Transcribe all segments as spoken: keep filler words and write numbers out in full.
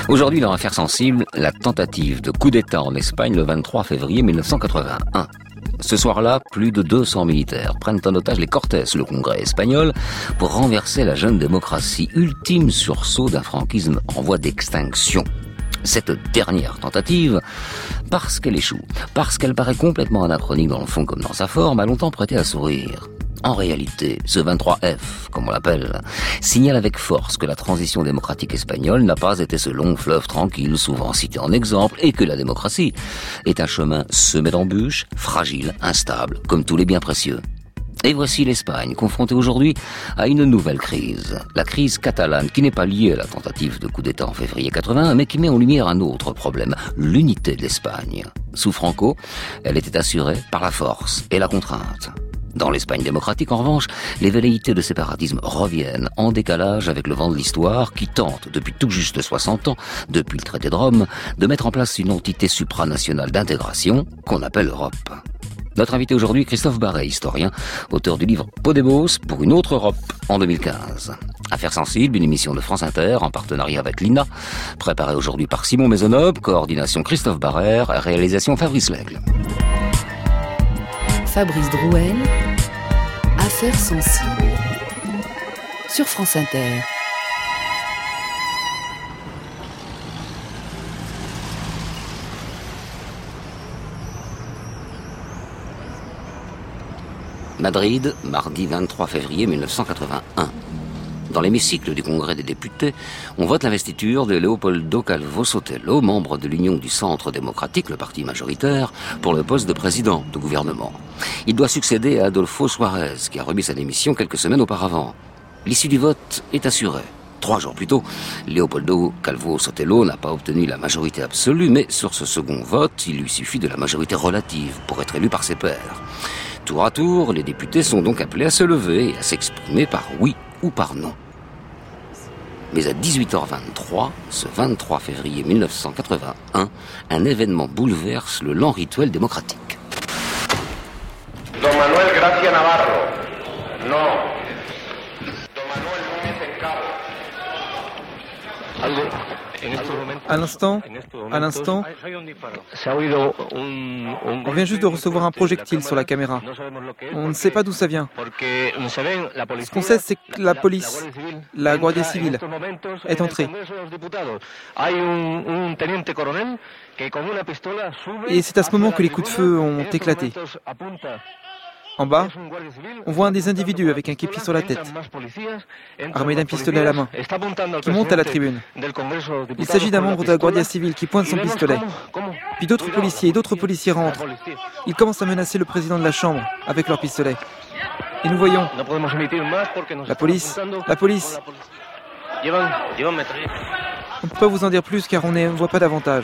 Aujourd'hui, dans affaire sensible, la tentative de coup d'État en Espagne le vingt-trois février mille neuf cent quatre-vingt-un. Ce soir-là, plus de deux cents militaires prennent en otage les Cortes, le Congrès espagnol, pour renverser la jeune démocratie, ultime sursaut d'un franquisme en voie d'extinction. Cette dernière tentative, parce qu'elle échoue, parce qu'elle paraît complètement anachronique dans le fond comme dans sa forme, a longtemps prêté à sourire. En réalité, ce vingt-trois F, comme on l'appelle, signale avec force que la transition démocratique espagnole n'a pas été ce long fleuve tranquille, souvent cité en exemple, et que la démocratie est un chemin semé d'embûches, fragile, instable, comme tous les biens précieux. Et voici l'Espagne, confrontée aujourd'hui à une nouvelle crise. La crise catalane, qui n'est pas liée à la tentative de coup d'État en février quatre-vingt-un, mais qui met en lumière un autre problème, l'unité de l'Espagne. Sous Franco, elle était assurée par la force et la contrainte. Dans l'Espagne démocratique, en revanche, les velléités de séparatisme reviennent en décalage avec le vent de l'histoire qui tente, depuis tout juste soixante ans, depuis le traité de Rome, de mettre en place une entité supranationale d'intégration qu'on appelle l'Europe. Notre invité aujourd'hui, Christophe Barret, historien, auteur du livre Podemos pour une autre Europe en deux mille quinze. Affaires sensibles, une émission de France Inter en partenariat avec l'I N A, préparée aujourd'hui par Simon Maisonneuve, coordination Christophe Barret, réalisation Fabrice Lègle. Fabrice Drouel, Affaires sensibles, sur France Inter. Madrid, mardi vingt-trois février mille neuf cent quatre-vingt-un. Dans l'hémicycle du Congrès des députés, on vote l'investiture de Leopoldo Calvo Sotelo, membre de l'Union du Centre démocratique, le parti majoritaire, pour le poste de président de gouvernement. Il doit succéder à Adolfo Suarez, qui a remis sa démission quelques semaines auparavant. L'issue du vote est assurée. Trois jours plus tôt, Leopoldo Calvo Sotelo n'a pas obtenu la majorité absolue, mais sur ce second vote, il lui suffit de la majorité relative pour être élu par ses pairs. Tour à tour, les députés sont donc appelés à se lever et à s'exprimer par oui ou par non. Mais à dix-huit heures vingt-trois, ce vingt-trois février mille neuf cent quatre-vingt-un, un événement bouleverse le lent rituel démocratique. Don Manuel Gracia Navarro, non. Don Manuel Núñez Encabo. À l'instant, à l'instant, on vient juste de recevoir un projectile sur la caméra. On ne sait pas d'où ça vient. Ce qu'on sait, c'est que la police, la Guardia Civile, est entrée. Et c'est à ce moment que les coups de feu ont éclaté. En bas, on voit un des individus avec un képi sur la tête, armé d'un pistolet à la main, qui monte à la tribune. Il s'agit d'un membre de la Guardia Civile qui pointe son pistolet. Puis d'autres policiers et d'autres policiers rentrent. Ils commencent à menacer le président de la Chambre avec leurs pistolets. Et nous voyons la police, la police. On ne peut pas vous en dire plus car on ne voit pas davantage.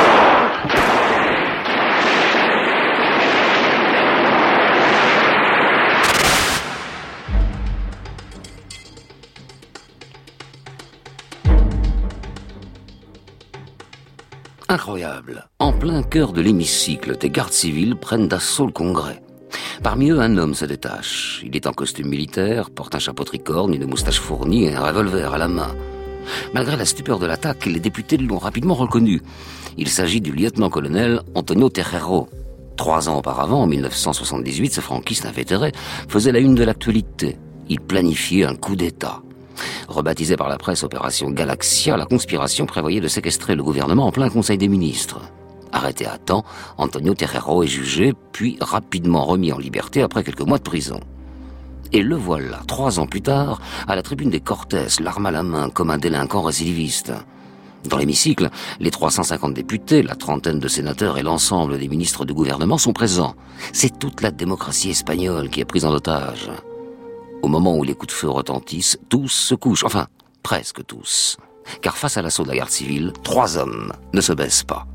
Incroyable. En plein cœur de l'hémicycle, des gardes civils prennent d'assaut le Congrès. Parmi eux, un homme se détache. Il est en costume militaire, porte un chapeau tricorne, une moustache fournie et un revolver à la main. Malgré la stupeur de l'attaque, les députés l'ont rapidement reconnu. Il s'agit du lieutenant-colonel Antonio Terrero. Trois ans auparavant, en mille neuf cent soixante-dix-huit, ce franquiste invétéré faisait la une de l'actualité. Il planifiait un coup d'État. Rebaptisée par la presse Opération Galaxia, la conspiration prévoyait de séquestrer le gouvernement en plein Conseil des ministres. Arrêté à temps, Antonio Terrero est jugé, puis rapidement remis en liberté après quelques mois de prison. Et le voilà, trois ans plus tard, à la tribune des Cortes, l'arme à la main, comme un délinquant récidiviste. Dans l'hémicycle, les trois cent cinquante députés, la trentaine de sénateurs et l'ensemble des ministres du gouvernement sont présents. C'est toute la démocratie espagnole qui est prise en otage. Au moment où les coups de feu retentissent, tous se couchent, enfin, presque tous. Car face à l'assaut de la garde civile, trois hommes ne se baissent pas.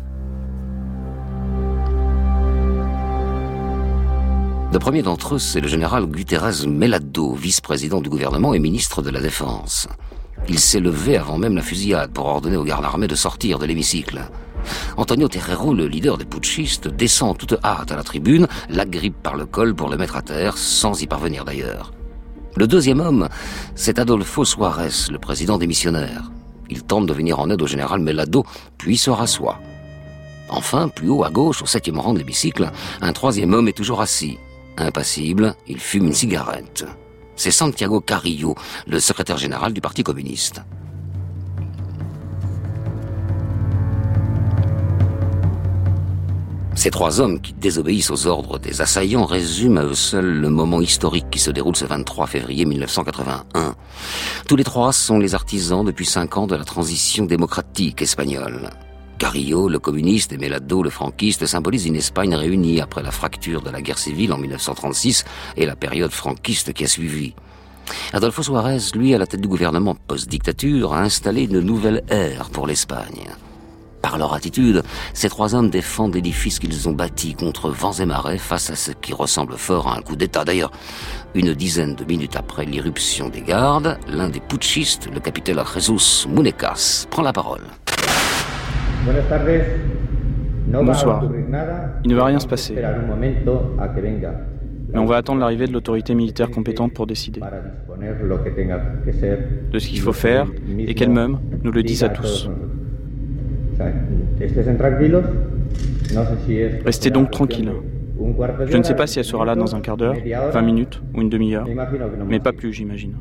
Le premier d'entre eux, c'est le général Gutiérrez Mellado, vice-président du gouvernement et ministre de la Défense. Il s'est levé avant même la fusillade pour ordonner aux gardes armés de sortir de l'hémicycle. Antonio Terrero, le leader des putschistes, descend en toute hâte à la tribune, l'agrippe par le col pour le mettre à terre, sans y parvenir d'ailleurs. Le deuxième homme, c'est Adolfo Suarez, le président démissionnaire. Il tente de venir en aide au général Melado, puis se rassoit. Enfin, plus haut à gauche, au septième rang de l'hémicycle, un troisième homme est toujours assis. Impassible, il fume une cigarette. C'est Santiago Carrillo, le secrétaire général du Parti communiste. Ces trois hommes qui désobéissent aux ordres des assaillants résument à eux seuls le moment historique qui se déroule ce vingt-trois février mille neuf cent quatre-vingt-un. Tous les trois sont les artisans depuis cinq ans de la transition démocratique espagnole. Carrillo, le communiste, et Melado, le franquiste, symbolisent une Espagne réunie après la fracture de la guerre civile en mille neuf cent trente-six et la période franquiste qui a suivi. Adolfo Suarez, lui, à la tête du gouvernement post-dictature, a installé une nouvelle ère pour l'Espagne. Par leur attitude, ces trois hommes défendent l'édifice qu'ils ont bâti contre vents et marées face à ce qui ressemble fort à un coup d'État. D'ailleurs, une dizaine de minutes après l'irruption des gardes, l'un des putschistes, le capitaine Jesus Munecas, prend la parole. Bonsoir. Il ne va rien se passer. Mais on va attendre l'arrivée de l'autorité militaire compétente pour décider de ce qu'il faut faire et qu'elle-même nous le dise à tous. Restez donc tranquille. Je ne sais pas si elle sera là dans un quart d'heure, vingt minutes ou une demi-heure, mais pas plus, j'imagine.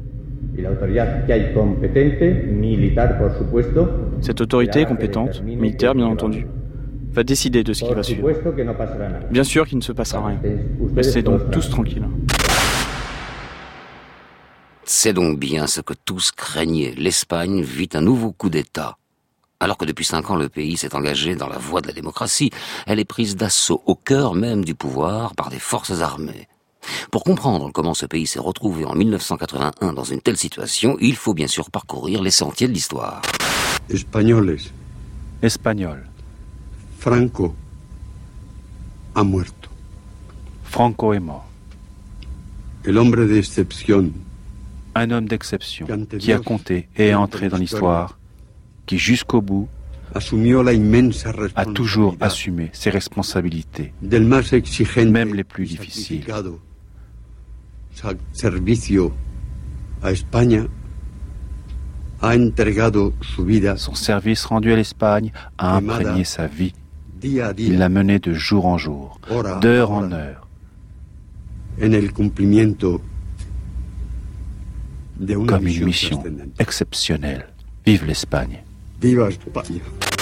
Cette autorité compétente, militaire bien entendu, va décider de ce qui va suivre. Bien sûr qu'il ne se passera rien. Restez donc tous tranquilles. C'est donc bien ce que tous craignaient. L'Espagne vit un nouveau coup d'État. Alors que depuis cinq ans, le pays s'est engagé dans la voie de la démocratie, elle est prise d'assaut au cœur même du pouvoir par des forces armées. Pour comprendre comment ce pays s'est retrouvé en mille neuf cent quatre-vingt-un dans une telle situation, il faut bien sûr parcourir les sentiers de l'histoire. Espagnoles. Espagnol. Franco ha muerto. Franco est mort. El hombre de excepción. Un homme d'exception qui a compté et est entré dans l'histoire, qui jusqu'au bout a toujours assumé ses responsabilités, même les plus difficiles. Son service rendu à l'Espagne a imprégné sa vie. Il l'a mené de jour en jour, d'heure en heure, comme une mission exceptionnelle. Vive l'Espagne! Viva España!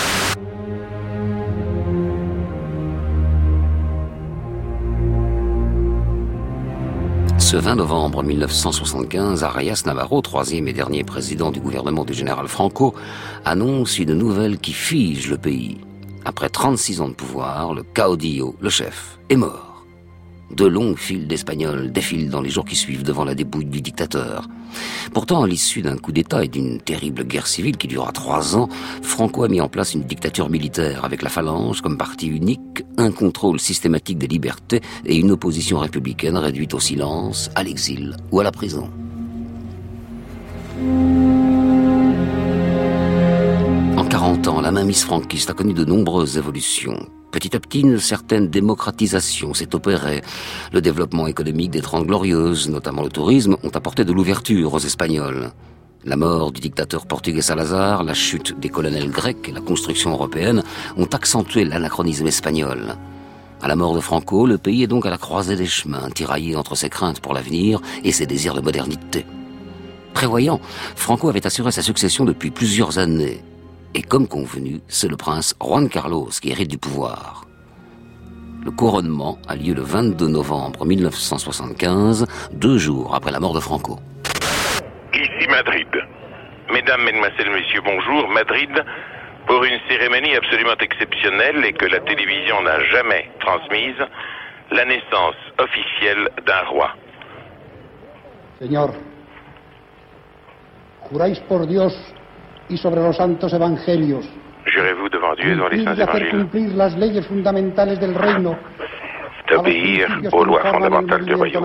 Ce vingt novembre mille neuf cent soixante-quinze, Arias Navarro, troisième et dernier président du gouvernement du général Franco, annonce une nouvelle qui fige le pays. Après trente-six ans de pouvoir, le caudillo, le chef, est mort. De longues files d'Espagnols défilent dans les jours qui suivent devant la dépouille du dictateur. Pourtant, à l'issue d'un coup d'État et d'une terrible guerre civile qui dura trois ans, Franco a mis en place une dictature militaire avec la Phalange comme parti unique, un contrôle systématique des libertés et une opposition républicaine réduite au silence, à l'exil ou à la prison. En quarante ans, la mainmise franquiste a connu de nombreuses évolutions. Petit à petit, une certaine démocratisation s'est opérée. Le développement économique des Trente Glorieuses, notamment le tourisme, ont apporté de l'ouverture aux Espagnols. La mort du dictateur portugais Salazar, la chute des colonels grecs et la construction européenne ont accentué l'anachronisme espagnol. À la mort de Franco, le pays est donc à la croisée des chemins, tiraillé entre ses craintes pour l'avenir et ses désirs de modernité. Prévoyant, Franco avait assuré sa succession depuis plusieurs années. Et comme convenu, c'est le prince Juan Carlos qui hérite du pouvoir. Le couronnement a lieu le vingt-deux novembre mille neuf cent soixante-quinze, deux jours après la mort de Franco. Ici Madrid. Mesdames, Mesdemoiselles, Messieurs, bonjour. Madrid, pour une cérémonie absolument exceptionnelle et que la télévision n'a jamais transmise, la naissance officielle d'un roi. Señor, juráis por Dios y sobre los santos evangelios. Jurez-vous devant Dieu et devant les saints évangiles d'obéir aux lois fondamentales du royaume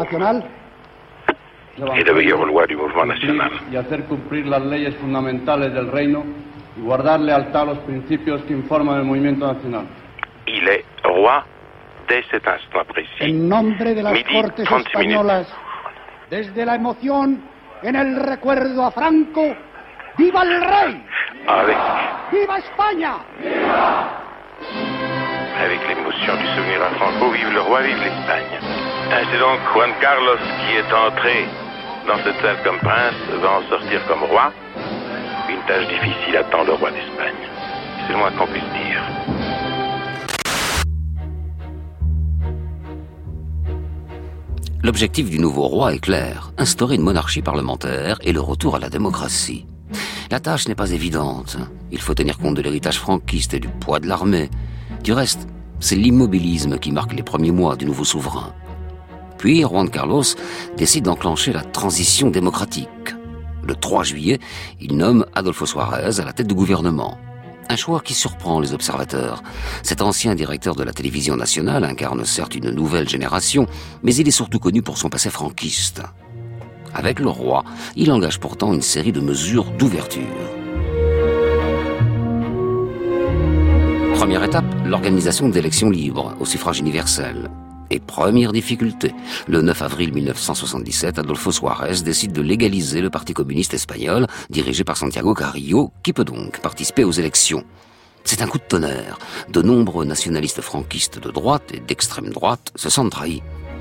et d'obéir aux lois du mouvement national. Y hacer cumplir las leyes fundamentales del reino y guardar lealtad a los principios que informan el movimiento nacional. Il est roi dès cet instant précis. En nombre de las Midi, Cortes trente-six españolas, desde la emoción en el recuerdo a Franco, ¡viva el rey! avec... ¡Viva España! Avec l'émotion du souvenir à Franco, vive le roi, vive l'Espagne. C'est donc Juan Carlos qui est entré dans cette salle comme prince, va en sortir comme roi. Une tâche difficile attend le roi d'Espagne. C'est le moins qu'on puisse dire. L'objectif du nouveau roi est clair, instaurer une monarchie parlementaire et le retour à la démocratie. La tâche n'est pas évidente. Il faut tenir compte de l'héritage franquiste et du poids de l'armée. Du reste, c'est l'immobilisme qui marque les premiers mois du nouveau souverain. Puis, Juan Carlos décide d'enclencher la transition démocratique. Le trois juillet, il nomme Adolfo Suárez à la tête du gouvernement. Un choix qui surprend les observateurs. Cet ancien directeur de la télévision nationale incarne certes une nouvelle génération, mais il est surtout connu pour son passé franquiste. Avec le roi, il engage pourtant une série de mesures d'ouverture. Première étape, l'organisation d'élections libres au suffrage universel. Et première difficulté, le neuf avril mille neuf cent soixante-dix-sept, Adolfo Suárez décide de légaliser le Parti communiste espagnol, dirigé par Santiago Carrillo, qui peut donc participer aux élections. C'est un coup de tonnerre. De nombreux nationalistes franquistes de droite et d'extrême droite se sentent trahis.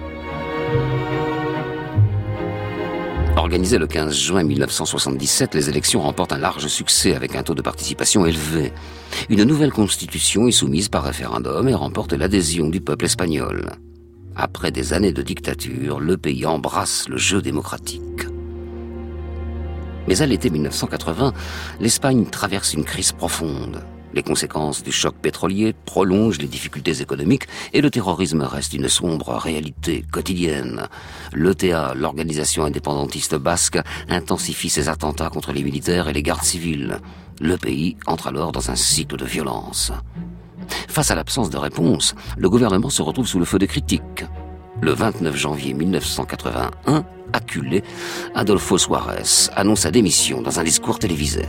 Organisées le quinze juin mille neuf cent soixante-dix-sept, les élections remportent un large succès avec un taux de participation élevé. Une nouvelle constitution est soumise par référendum et remporte l'adhésion du peuple espagnol. Après des années de dictature, le pays embrasse le jeu démocratique. Mais à l'été mille neuf cent quatre-vingts, l'Espagne traverse une crise profonde. Les conséquences du choc pétrolier prolongent les difficultés économiques et le terrorisme reste une sombre réalité quotidienne. L'E T A, l'organisation indépendantiste basque, intensifie ses attentats contre les militaires et les gardes civils. Le pays entre alors dans un cycle de violence. Face à l'absence de réponse, le gouvernement se retrouve sous le feu des critiques. Le vingt-neuf janvier mille neuf cent quatre-vingt-un, acculé, Adolfo Suárez annonce sa démission dans un discours télévisé.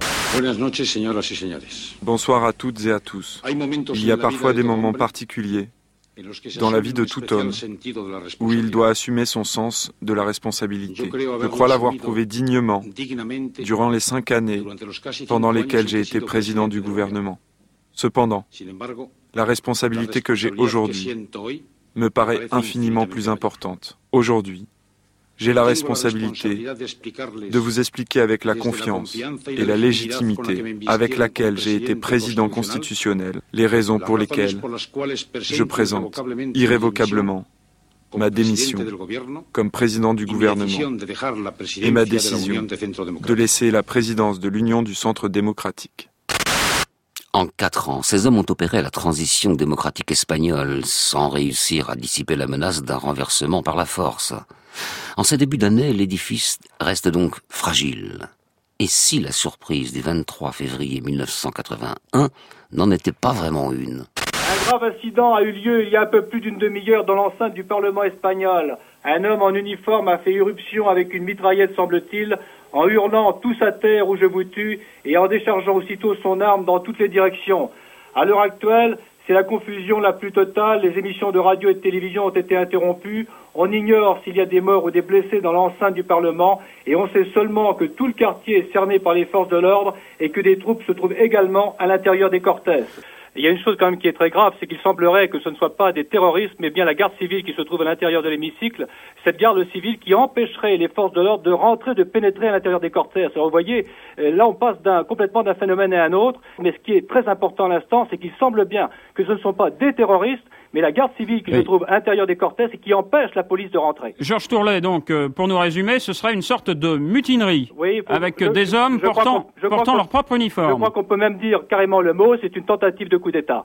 Bonsoir à toutes et à tous. Il y a parfois des moments particuliers dans la vie de tout homme où il doit assumer son sens de la responsabilité. Je crois l'avoir prouvé dignement durant les cinq années pendant lesquelles j'ai été président du gouvernement. Cependant, la responsabilité que j'ai aujourd'hui me paraît infiniment plus importante. Aujourd'hui, j'ai la responsabilité de vous expliquer avec la confiance et la légitimité avec laquelle j'ai été président constitutionnel les raisons pour lesquelles je présente irrévocablement ma démission comme président du gouvernement et ma décision de laisser la présidence de l'Union du Centre démocratique. En quatre ans, ces hommes ont opéré la transition démocratique espagnole sans réussir à dissiper la menace d'un renversement par la force. En ces débuts d'année, l'édifice reste donc fragile. Et si la surprise du vingt-trois février mille neuf cent quatre-vingt-un n'en était pas vraiment une? Un grave incident a eu lieu il y a un peu plus d'une demi-heure dans l'enceinte du Parlement espagnol. Un homme en uniforme a fait irruption avec une mitraillette, semble-t-il, en hurlant « tous à terre ou je vous tue » et en déchargeant aussitôt son arme dans toutes les directions. À l'heure actuelle, c'est la confusion la plus totale. Les émissions de radio et de télévision ont été interrompues. On ignore s'il y a des morts ou des blessés dans l'enceinte du Parlement et on sait seulement que tout le quartier est cerné par les forces de l'ordre et que des troupes se trouvent également à l'intérieur des cortèges. Il y a une chose quand même qui est très grave, c'est qu'il semblerait que ce ne soit pas des terroristes, mais bien la garde civile qui se trouve à l'intérieur de l'hémicycle, cette garde civile qui empêcherait les forces de l'ordre de rentrer, de pénétrer à l'intérieur des cortèges. Alors vous voyez, là on passe d'un, complètement d'un phénomène à un autre, mais ce qui est très important à l'instant, c'est qu'il semble bien que ce ne sont pas des terroristes, mais la garde civile qui oui. se trouve à l'intérieur des cortèges et qui empêche la police de rentrer. Georges Tourlet, donc, euh, pour nous résumer, ce serait une sorte de mutinerie, oui, pour, avec je, des hommes je portant, portant leur propre uniforme. Je crois qu'on peut même dire carrément le mot, c'est une tentative de coup d'État.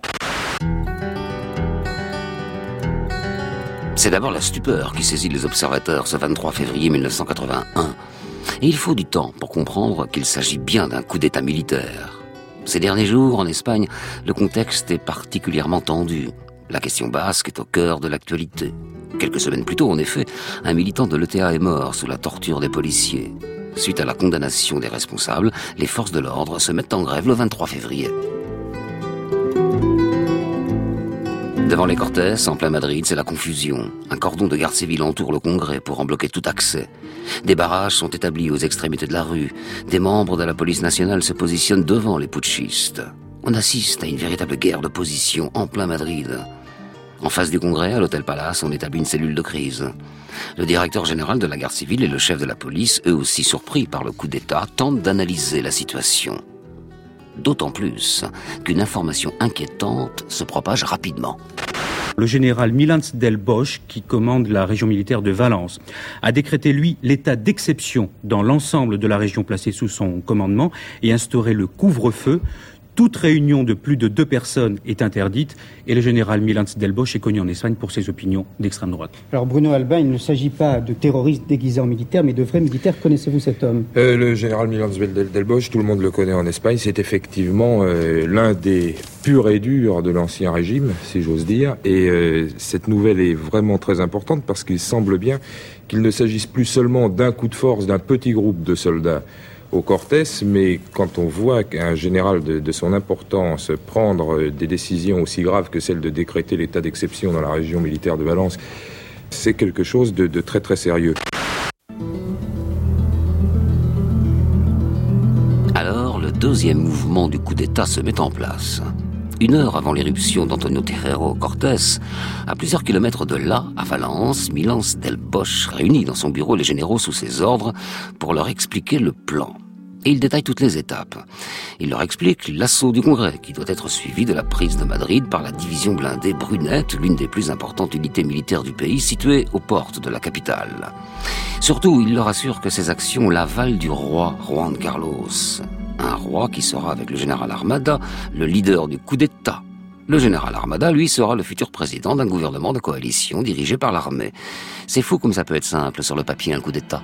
C'est d'abord la stupeur qui saisit les observateurs ce vingt-trois février mille neuf cent quatre-vingt-un. Et il faut du temps pour comprendre qu'il s'agit bien d'un coup d'État militaire. Ces derniers jours, en Espagne, le contexte est particulièrement tendu. La question basque est au cœur de l'actualité. Quelques semaines plus tôt, en effet, un militant de l'E T A est mort sous la torture des policiers. Suite à la condamnation des responsables, les forces de l'ordre se mettent en grève le vingt-trois février. Devant les Cortés, en plein Madrid, c'est la confusion. Un cordon de garde civile entoure le Congrès pour en bloquer tout accès. Des barrages sont établis aux extrémités de la rue. Des membres de la police nationale se positionnent devant les putschistes. On assiste à une véritable guerre de position en plein Madrid. En face du Congrès, à l'Hôtel Palace, on établit une cellule de crise. Le directeur général de la garde civile et le chef de la police, eux aussi surpris par le coup d'État, tentent d'analyser la situation. D'autant plus qu'une information inquiétante se propage rapidement. Le général Milans del Bosch, qui commande la région militaire de Valence, a décrété, lui, l'état d'exception dans l'ensemble de la région placée sous son commandement et instauré le couvre-feu. Toute réunion de plus de deux personnes est interdite et le général Milans del Bosch est connu en Espagne pour ses opinions d'extrême droite. Alors Bruno Albin, il ne s'agit pas de terroristes déguisés en militaires, mais de vrais militaires. Connaissez-vous cet homme ? euh, Le général Milans del, del Bosch, tout le monde le connaît en Espagne, c'est effectivement euh, l'un des purs et durs de l'ancien régime, si j'ose dire. Et euh, cette nouvelle est vraiment très importante parce qu'il semble bien qu'il ne s'agisse plus seulement d'un coup de force d'un petit groupe de soldats au Cortés, mais quand on voit qu'un général de, de son importance prendre des décisions aussi graves que celle de décréter l'état d'exception dans la région militaire de Valence, c'est quelque chose de, de très très sérieux. Alors, le deuxième mouvement du coup d'État se met en place. Une heure avant l'éruption d'Antonio Terrero Cortés, à plusieurs kilomètres de là, à Valence, Milans del Bosch réunit dans son bureau les généraux sous ses ordres pour leur expliquer le plan. Et il détaille toutes les étapes. Il leur explique l'assaut du Congrès, qui doit être suivi de la prise de Madrid par la division blindée Brunette, l'une des plus importantes unités militaires du pays, située aux portes de la capitale. Surtout, il leur assure que ces actions ont l'aval du roi Juan Carlos. Un roi qui sera, avec le général Armada, le leader du coup d'État. Le général Armada, lui, sera le futur président d'un gouvernement de coalition dirigé par l'armée. C'est fou comme ça peut être simple sur le papier, un coup d'État.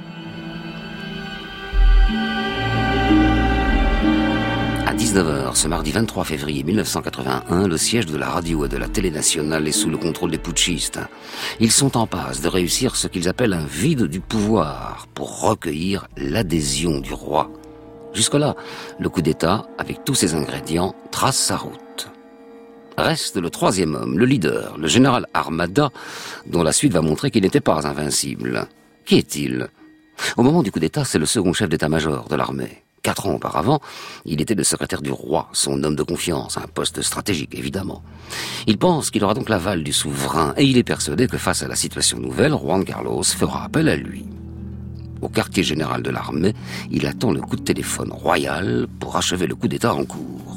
À dix-neuf heures, ce mardi vingt-trois février mille neuf cent quatre-vingt-un, le siège de la radio et de la télé nationale est sous le contrôle des putschistes. Ils sont en passe de réussir ce qu'ils appellent un vide du pouvoir pour recueillir l'adhésion du roi. Jusque-là, le coup d'État, avec tous ses ingrédients, trace sa route. Reste le troisième homme, le leader, le général Armada, dont la suite va montrer qu'il n'était pas invincible. Qui est-il ? Au moment du coup d'État, c'est le second chef d'état-major de l'armée. Quatre ans auparavant, il était le secrétaire du roi, son homme de confiance, un poste stratégique évidemment. Il pense qu'il aura donc l'aval du souverain et il est persuadé que face à la situation nouvelle, Juan Carlos fera appel à lui. Au quartier général de l'armée, il attend le coup de téléphone royal pour achever le coup d'État en cours.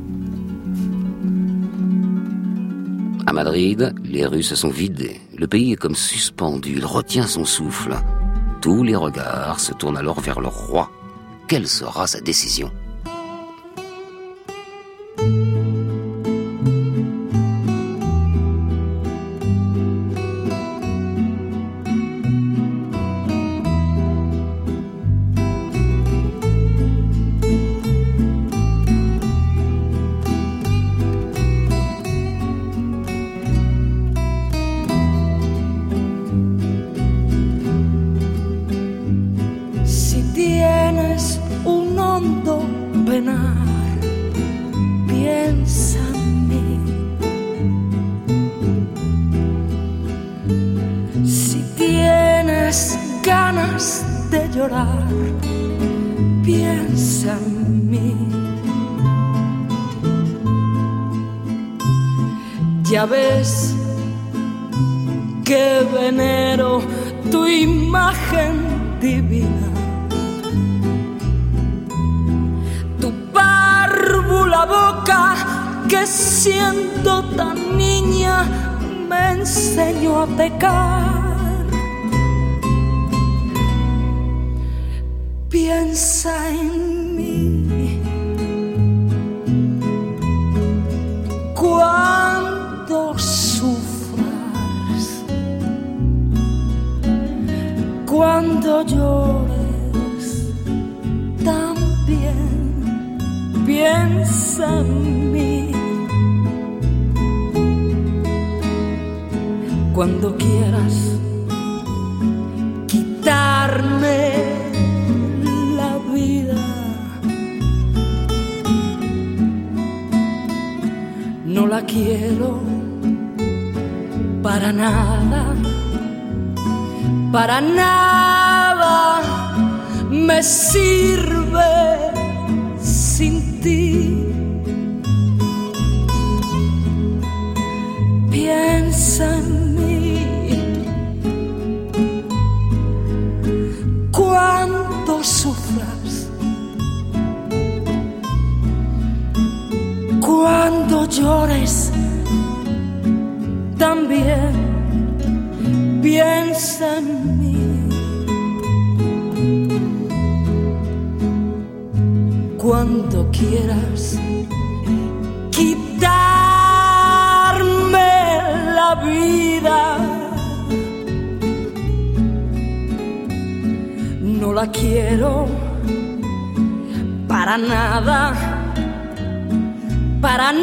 À Madrid, les rues se sont vidées. Le pays est comme suspendu, il retient son souffle. Tous les regards se tournent alors vers le roi. Quelle sera sa décision ? Piensa en mí. Ya ves que venero tu imagen divina, tu párvula boca que siendo tan niña me enseñó a pecar. Piensa en mí cuando sufras, cuando llores también. Piensa en mí cuando quieras quitarme no la quiero para nada, para nada me sirve sin ti. Piensa en mí cuando sufras, cuando llores también. Piensa en mí cuando quieras quitarme la vida. No la quiero para nada, para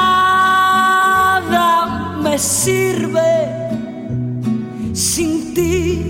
nada me sirve sin ti.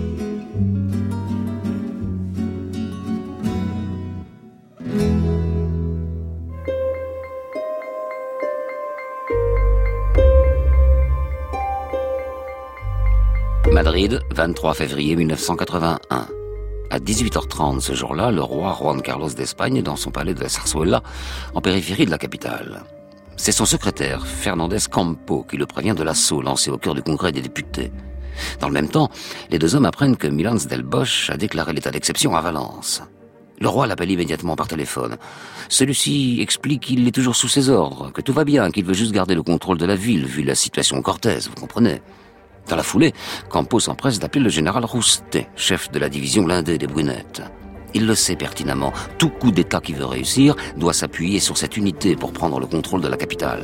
Madrid, vingt-trois février mille neuf cent quatre-vingt-un. À dix-huit heures trente ce jour-là, le roi Juan Carlos d'Espagne est dans son palais de la Zarzuela, en périphérie de la capitale. C'est son secrétaire, Fernández Campo, qui le prévient de l'assaut lancé au cœur du congrès des députés. Dans le même temps, les deux hommes apprennent que Milans del Bosch a déclaré l'état d'exception à Valence. Le roi l'appelle immédiatement par téléphone. Celui-ci explique qu'il est toujours sous ses ordres, que tout va bien, qu'il veut juste garder le contrôle de la ville, vu la situation cortèse, vous comprenez. Dans la foulée, Campo s'empresse d'appeler le général Roustet, chef de la division blindée des Brunettes. Il le sait pertinemment, tout coup d'État qui veut réussir doit s'appuyer sur cette unité pour prendre le contrôle de la capitale.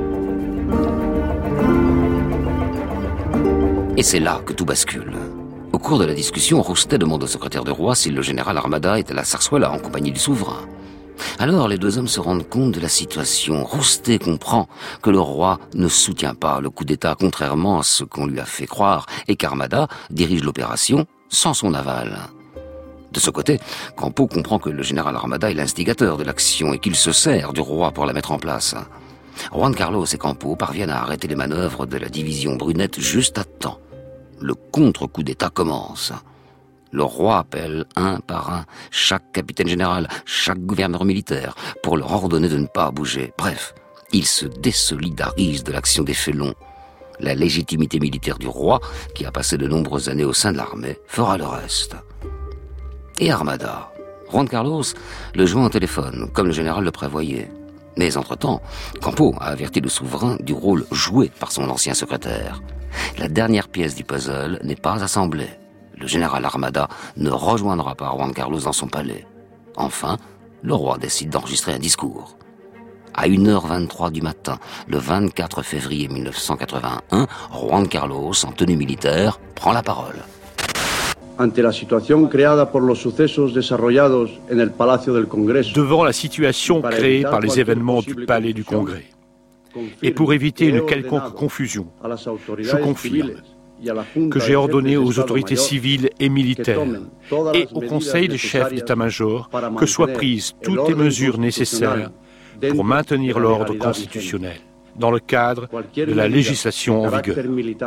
Et c'est là que tout bascule. Au cours de la discussion, Roustet demande au secrétaire du roi si le général Armada est à la Zarzuela en compagnie du souverain. Alors les deux hommes se rendent compte de la situation. Roustet comprend que le roi ne soutient pas le coup d'État, contrairement à ce qu'on lui a fait croire, et qu'Armada dirige l'opération sans son aval. De ce côté, Campo comprend que le général Armada est l'instigateur de l'action et qu'il se sert du roi pour la mettre en place. Juan Carlos et Campo parviennent à arrêter les manœuvres de la division Brunette juste à temps. Le contre-coup d'État commence. Le roi appelle un par un chaque capitaine général, chaque gouverneur militaire, pour leur ordonner de ne pas bouger. Bref, il se désolidarise de l'action des félons. La légitimité militaire du roi, qui a passé de nombreuses années au sein de l'armée, fera le reste. Et Armada, Juan Carlos le joint au téléphone, comme le général le prévoyait. Mais entre-temps, Campo a averti le souverain du rôle joué par son ancien secrétaire. La dernière pièce du puzzle n'est pas assemblée. Le général Armada ne rejoindra pas Juan Carlos dans son palais. Enfin, le roi décide d'enregistrer un discours. À une heure vingt-trois du matin, le vingt-quatre février mille neuf cent quatre-vingt-un, Juan Carlos, en tenue militaire, prend la parole. Ante la situación creada por los sucesos desarrollados en el Palacio del Congreso. Devant la situation créée par les événements du Palais du Congrès, et pour éviter une quelconque confusion, je confirme que j'ai ordonné aux autorités civiles et militaires et au Conseil des chefs d'état-major que soient prises toutes les mesures nécessaires pour maintenir l'ordre constitutionnel dans le cadre de la législation en vigueur.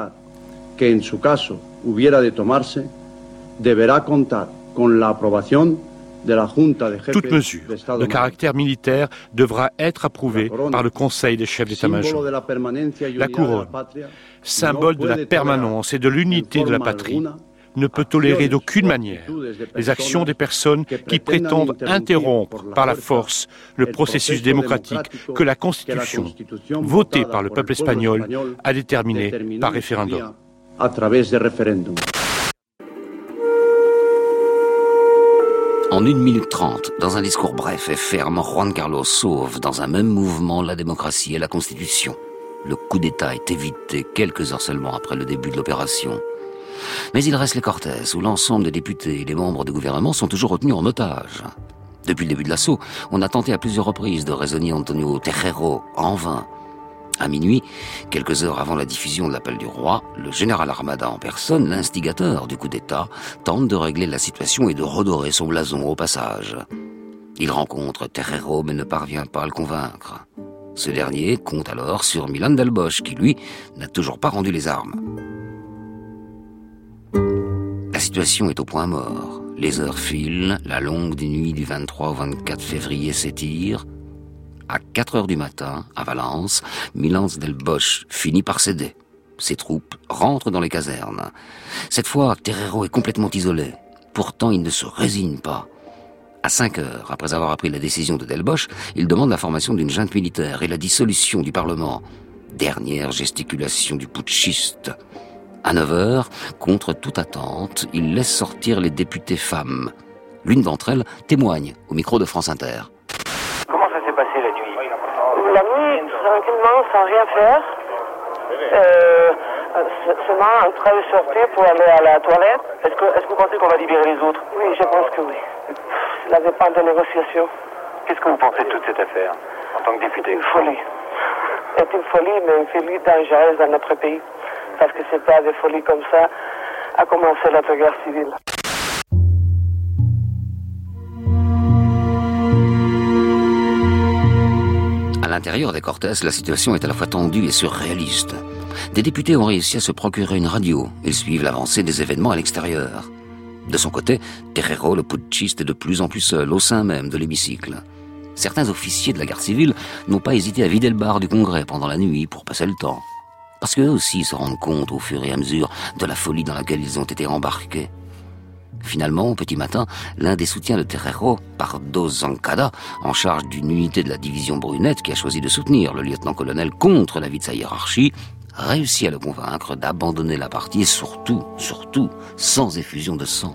Toute mesure de caractère militaire devra être approuvée par le Conseil des chefs d'état-major. La couronne, symbole de la permanence et de l'unité de la patrie, ne peut tolérer d'aucune manière les actions des personnes qui prétendent interrompre par la force le processus démocratique que la Constitution, votée par le peuple espagnol, a déterminé par référendum. En une minute trente, dans un discours bref et ferme, Juan Carlos sauve dans un même mouvement la démocratie et la Constitution. Le coup d'État est évité quelques heures seulement après le début de l'opération. Mais il reste les Cortes, où l'ensemble des députés et des membres du gouvernement sont toujours retenus en otage. Depuis le début de l'assaut, on a tenté à plusieurs reprises de raisonner Antonio Tejero, en vain. À minuit, quelques heures avant la diffusion de l'appel du roi, le général Armada en personne, l'instigateur du coup d'État, tente de régler la situation et de redorer son blason au passage. Il rencontre Tejero mais ne parvient pas à le convaincre. Ce dernier compte alors sur Milan del Bosch, qui lui n'a toujours pas rendu les armes. La situation est au point mort. Les heures filent, la longue nuit du vingt-trois au vingt-quatre février s'étire. À quatre heures du matin, à Valence, Milan del Bosch finit par céder. Ses troupes rentrent dans les casernes. Cette fois, Terrero est complètement isolé. Pourtant, il ne se résigne pas. À cinq heures, après avoir appris la décision de Del Bosch, il demande la formation d'une junte militaire et la dissolution du Parlement. Dernière gesticulation du putschiste. À neuf heures, contre toute attente, il laisse sortir les députés femmes. L'une d'entre elles témoigne au micro de France Inter. Comment ça s'est passé la nuit? La nuit, tranquillement, sans rien faire. Euh, seulement en train de sortir pour aller à la toilette. Est-ce que, est-ce que vous pensez qu'on va libérer les autres? Oui, je pense que oui. Il n'avait pas de négociation. Qu'est-ce que vous pensez de toute cette affaire, en tant que député? Une folie. C'est une folie, mais une folie dangereuse dans notre pays. Parce que c'est pas des folies comme ça a commencé notre guerre civile. À l'intérieur des Cortés, la situation est à la fois tendue et surréaliste. Des députés ont réussi à se procurer une radio. Ils suivent l'avancée des événements à l'extérieur. De son côté, Terrero, le putschiste, est de plus en plus seul, au sein même de l'hémicycle. Certains officiers de la garde civile n'ont pas hésité à vider le bar du Congrès pendant la nuit pour passer le temps. Parce qu'eux aussi se rendent compte au fur et à mesure de la folie dans laquelle ils ont été embarqués. Finalement, au petit matin, l'un des soutiens de Terrero, Pardo Zancada, en charge d'une unité de la division Brunette qui a choisi de soutenir le lieutenant-colonel contre l'avis de sa hiérarchie, réussit à le convaincre d'abandonner la partie et surtout, surtout, sans effusion de sang.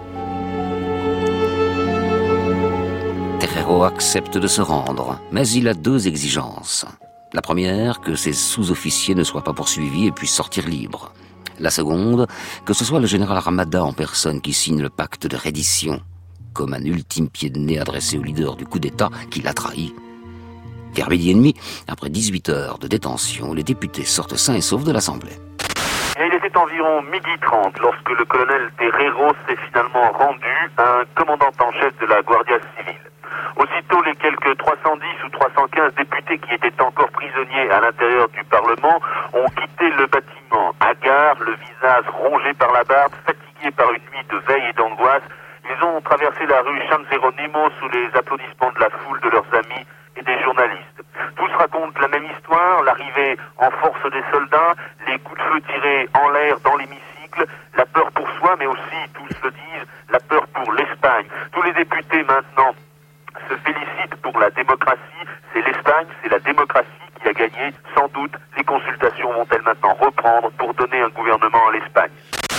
Terrero accepte de se rendre, mais il a deux exigences. La première, que ses sous-officiers ne soient pas poursuivis et puissent sortir libres. La seconde, que ce soit le général Armada en personne qui signe le pacte de reddition, comme un ultime pied de nez adressé au leader du coup d'État qui l'a trahi. Vers midi et demi, après dix-huit heures de détention, les députés sortent sains et saufs de l'Assemblée. Et il était environ midi trente lorsque le colonel Terrero s'est finalement rendu à un commandant en chef de la Guardia Civile. Aussitôt, les quelques trois cent dix ou trois cent quinze députés qui étaient encore prisonniers à l'intérieur du Parlement ont quitté le bâtiment, hagards, le visage rongé par la barbe, fatigués par une nuit de veille et d'angoisse. Ils ont traversé la rue San Jerónimo sous les applaudissements de la foule, de leurs amis et des journalistes. Tous racontent la même histoire, l'arrivée en force des soldats, les coups de feu tirés en l'air dans l'hémicycle, la peur pour soi, mais aussi, tous le disent, la peur pour l'Espagne. Tous les députés maintenant se félicitent pour la démocratie. C'est l'Espagne, c'est la démocratie qui a gagné. Sans doute, les consultations vont-elles maintenant reprendre pour donner un gouvernement à l'Espagne.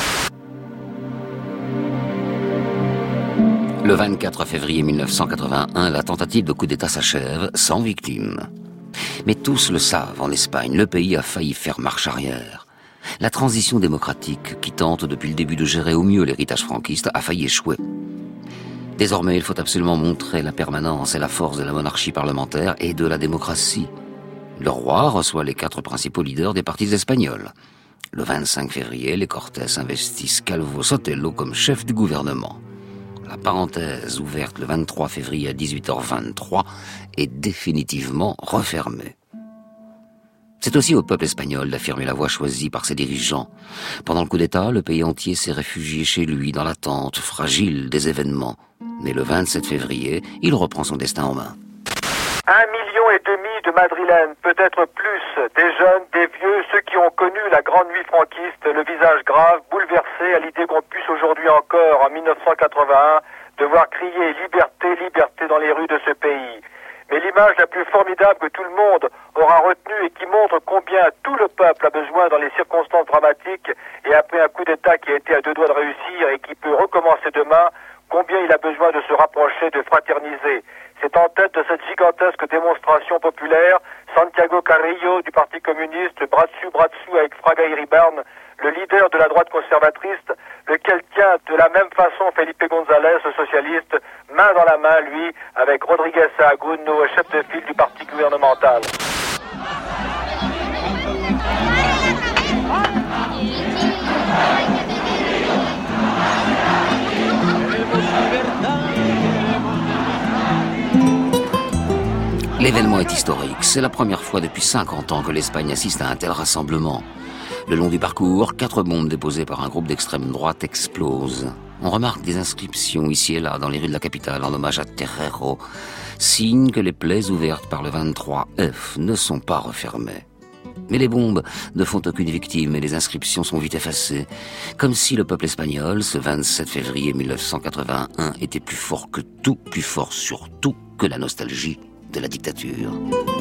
Le vingt-quatre février mille neuf cent quatre-vingt-un, la tentative de coup d'État s'achève, sans victime. Mais tous le savent, en Espagne, le pays a failli faire marche arrière. La transition démocratique, qui tente depuis le début de gérer au mieux l'héritage franquiste, a failli échouer. Désormais, il faut absolument montrer la permanence et la force de la monarchie parlementaire et de la démocratie. Le roi reçoit les quatre principaux leaders des partis espagnols. Le vingt-cinq février, les Cortés investissent Calvo Sotelo comme chef du gouvernement. La parenthèse ouverte le vingt-trois février à dix-huit heures vingt-trois est définitivement refermée. C'est aussi au peuple espagnol d'affirmer la voie choisie par ses dirigeants. Pendant le coup d'État, le pays entier s'est réfugié chez lui dans l'attente fragile des événements. Mais le vingt-sept février, il reprend son destin en main. Un million et demi de Madrilènes, peut-être plus, des jeunes, des vieux, ceux qui ont connu la grande nuit franquiste, le visage grave, bouleversé à l'idée qu'on puisse aujourd'hui encore, en mille neuf cent quatre-vingt-un, devoir crier « Liberté, liberté » dans les rues de ce pays. Mais l'image la plus formidable que tout le monde aura retenue et qui montre combien tout le peuple a besoin dans les circonstances dramatiques et après un coup d'État qui a été à deux doigts de réussir et qui peut recommencer demain, combien il a besoin de se rapprocher, de fraterniser. C'est en tête de cette gigantesque démonstration populaire, Santiago Carrillo du Parti communiste, bras dessus, bras dessous avec Fraga Iribarne, le leader de la droite conservatrice, lequel tient de la même façon Felipe González, le socialiste, main dans la main, lui, avec Rodríguez Sahagún, chef de file du parti gouvernemental. Les L'événement est historique. C'est la première fois depuis cinquante ans que l'Espagne assiste à un tel rassemblement. Le long du parcours, quatre bombes déposées par un groupe d'extrême droite explosent. On remarque des inscriptions ici et là dans les rues de la capitale en hommage à Terrero, signe que les plaies ouvertes par le vingt-trois F ne sont pas refermées. Mais les bombes ne font aucune victime et les inscriptions sont vite effacées, comme si le peuple espagnol, ce vingt-sept février mille neuf cent quatre-vingt-un, était plus fort que tout, plus fort surtout que la nostalgie de la dictature.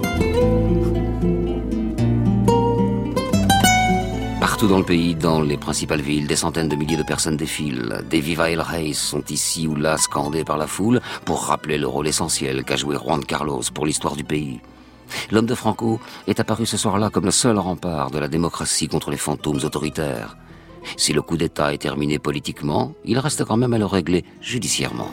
Partout dans le pays, dans les principales villes, des centaines de milliers de personnes défilent. Des Viva el Rey sont ici ou là scandés par la foule pour rappeler le rôle essentiel qu'a joué Juan Carlos pour l'histoire du pays. L'homme de Franco est apparu ce soir-là comme le seul rempart de la démocratie contre les fantômes autoritaires. Si le coup d'État est terminé politiquement, il reste quand même à le régler judiciairement.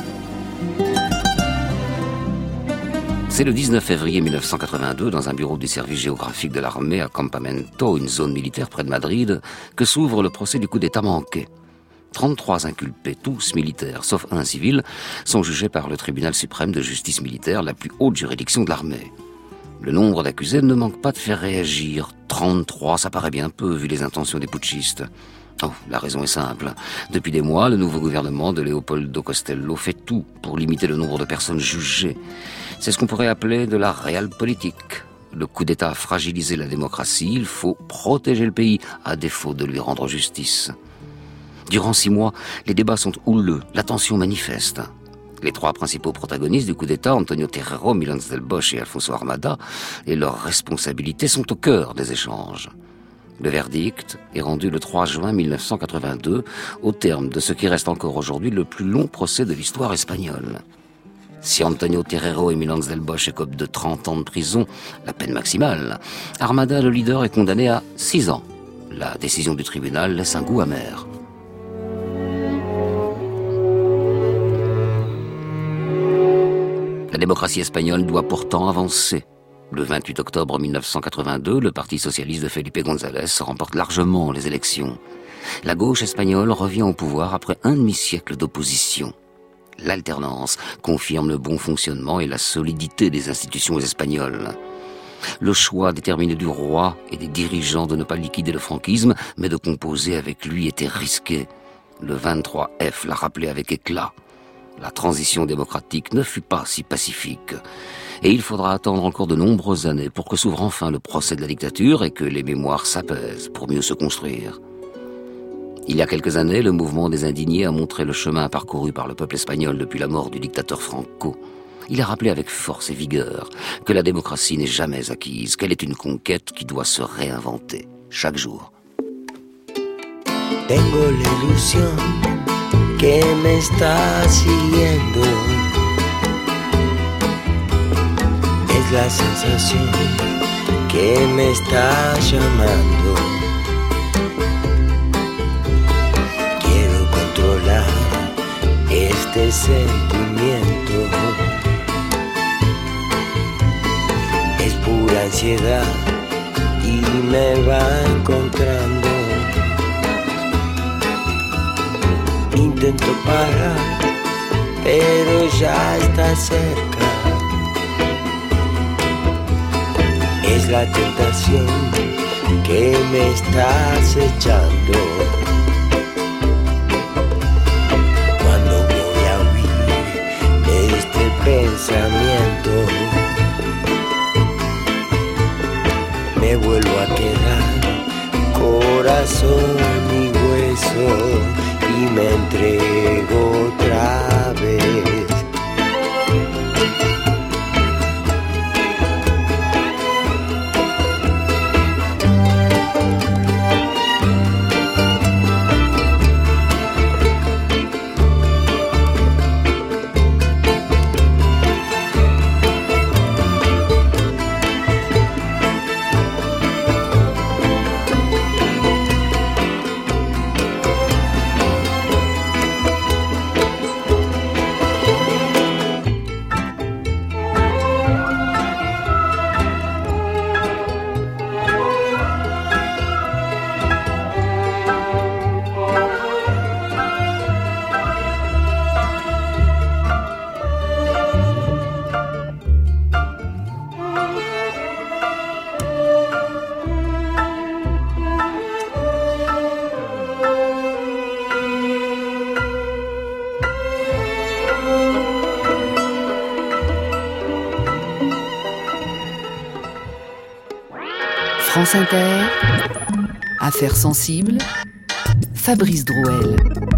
C'est le dix-neuf février mille neuf cent quatre-vingt-deux, dans un bureau du service géographique de l'armée à Campamento, une zone militaire près de Madrid, que s'ouvre le procès du coup d'État manqué. trente-trois inculpés, tous militaires, sauf un civil, sont jugés par le tribunal suprême de justice militaire, la plus haute juridiction de l'armée. Le nombre d'accusés ne manque pas de faire réagir. trente-trois, ça paraît bien peu, vu les intentions des putschistes. Oh, la raison est simple. Depuis des mois, le nouveau gouvernement de Leopoldo Costello fait tout pour limiter le nombre de personnes jugées. C'est ce qu'on pourrait appeler de la realpolitik. Le coup d'État a fragilisé la démocratie, il faut protéger le pays, à défaut de lui rendre justice. Durant six mois, les débats sont houleux, la tension manifeste. Les trois principaux protagonistes du coup d'État, Antonio Terrero, Milans del Bosch et Alfonso Armada, et leurs responsabilités sont au cœur des échanges. Le verdict est rendu le trois juin mille neuf cent quatre-vingt-deux, au terme de ce qui reste encore aujourd'hui le plus long procès de l'histoire espagnole. Si Antonio Terrero et Milans del Bosch écopent de trente ans de prison, la peine maximale, Armada, le leader, est condamné à six ans. La décision du tribunal laisse un goût amer. La démocratie espagnole doit pourtant avancer. Le vingt-huit octobre mille neuf cent quatre-vingt-deux, le Parti socialiste de Felipe González remporte largement les élections. La gauche espagnole revient au pouvoir après un demi-siècle d'opposition. L'alternance confirme le bon fonctionnement et la solidité des institutions espagnoles. Le choix déterminé du roi et des dirigeants de ne pas liquider le franquisme, mais de composer avec lui était risqué. Le vingt-trois F l'a rappelé avec éclat. La transition démocratique ne fut pas si pacifique. Et il faudra attendre encore de nombreuses années pour que s'ouvre enfin le procès de la dictature et que les mémoires s'apaisent pour mieux se construire. Il y a quelques années, le mouvement des indignés a montré le chemin parcouru par le peuple espagnol depuis la mort du dictateur Franco. Il a rappelé avec force et vigueur que la démocratie n'est jamais acquise, qu'elle est une conquête qui doit se réinventer chaque jour. Tengo la ilusión que me está siguiendo. Es la sensación que me está llamando. Quiero controlar este sentimiento. Es pura ansiedad y me va encontrando. Intento parar, pero ya está cerca. Es la tentación que me está acechando. Cuando voy a huir de este pensamiento, me vuelvo a quedar corazón y hueso y me entrego otra vez. France Inter, Affaires sensibles, Fabrice Drouel.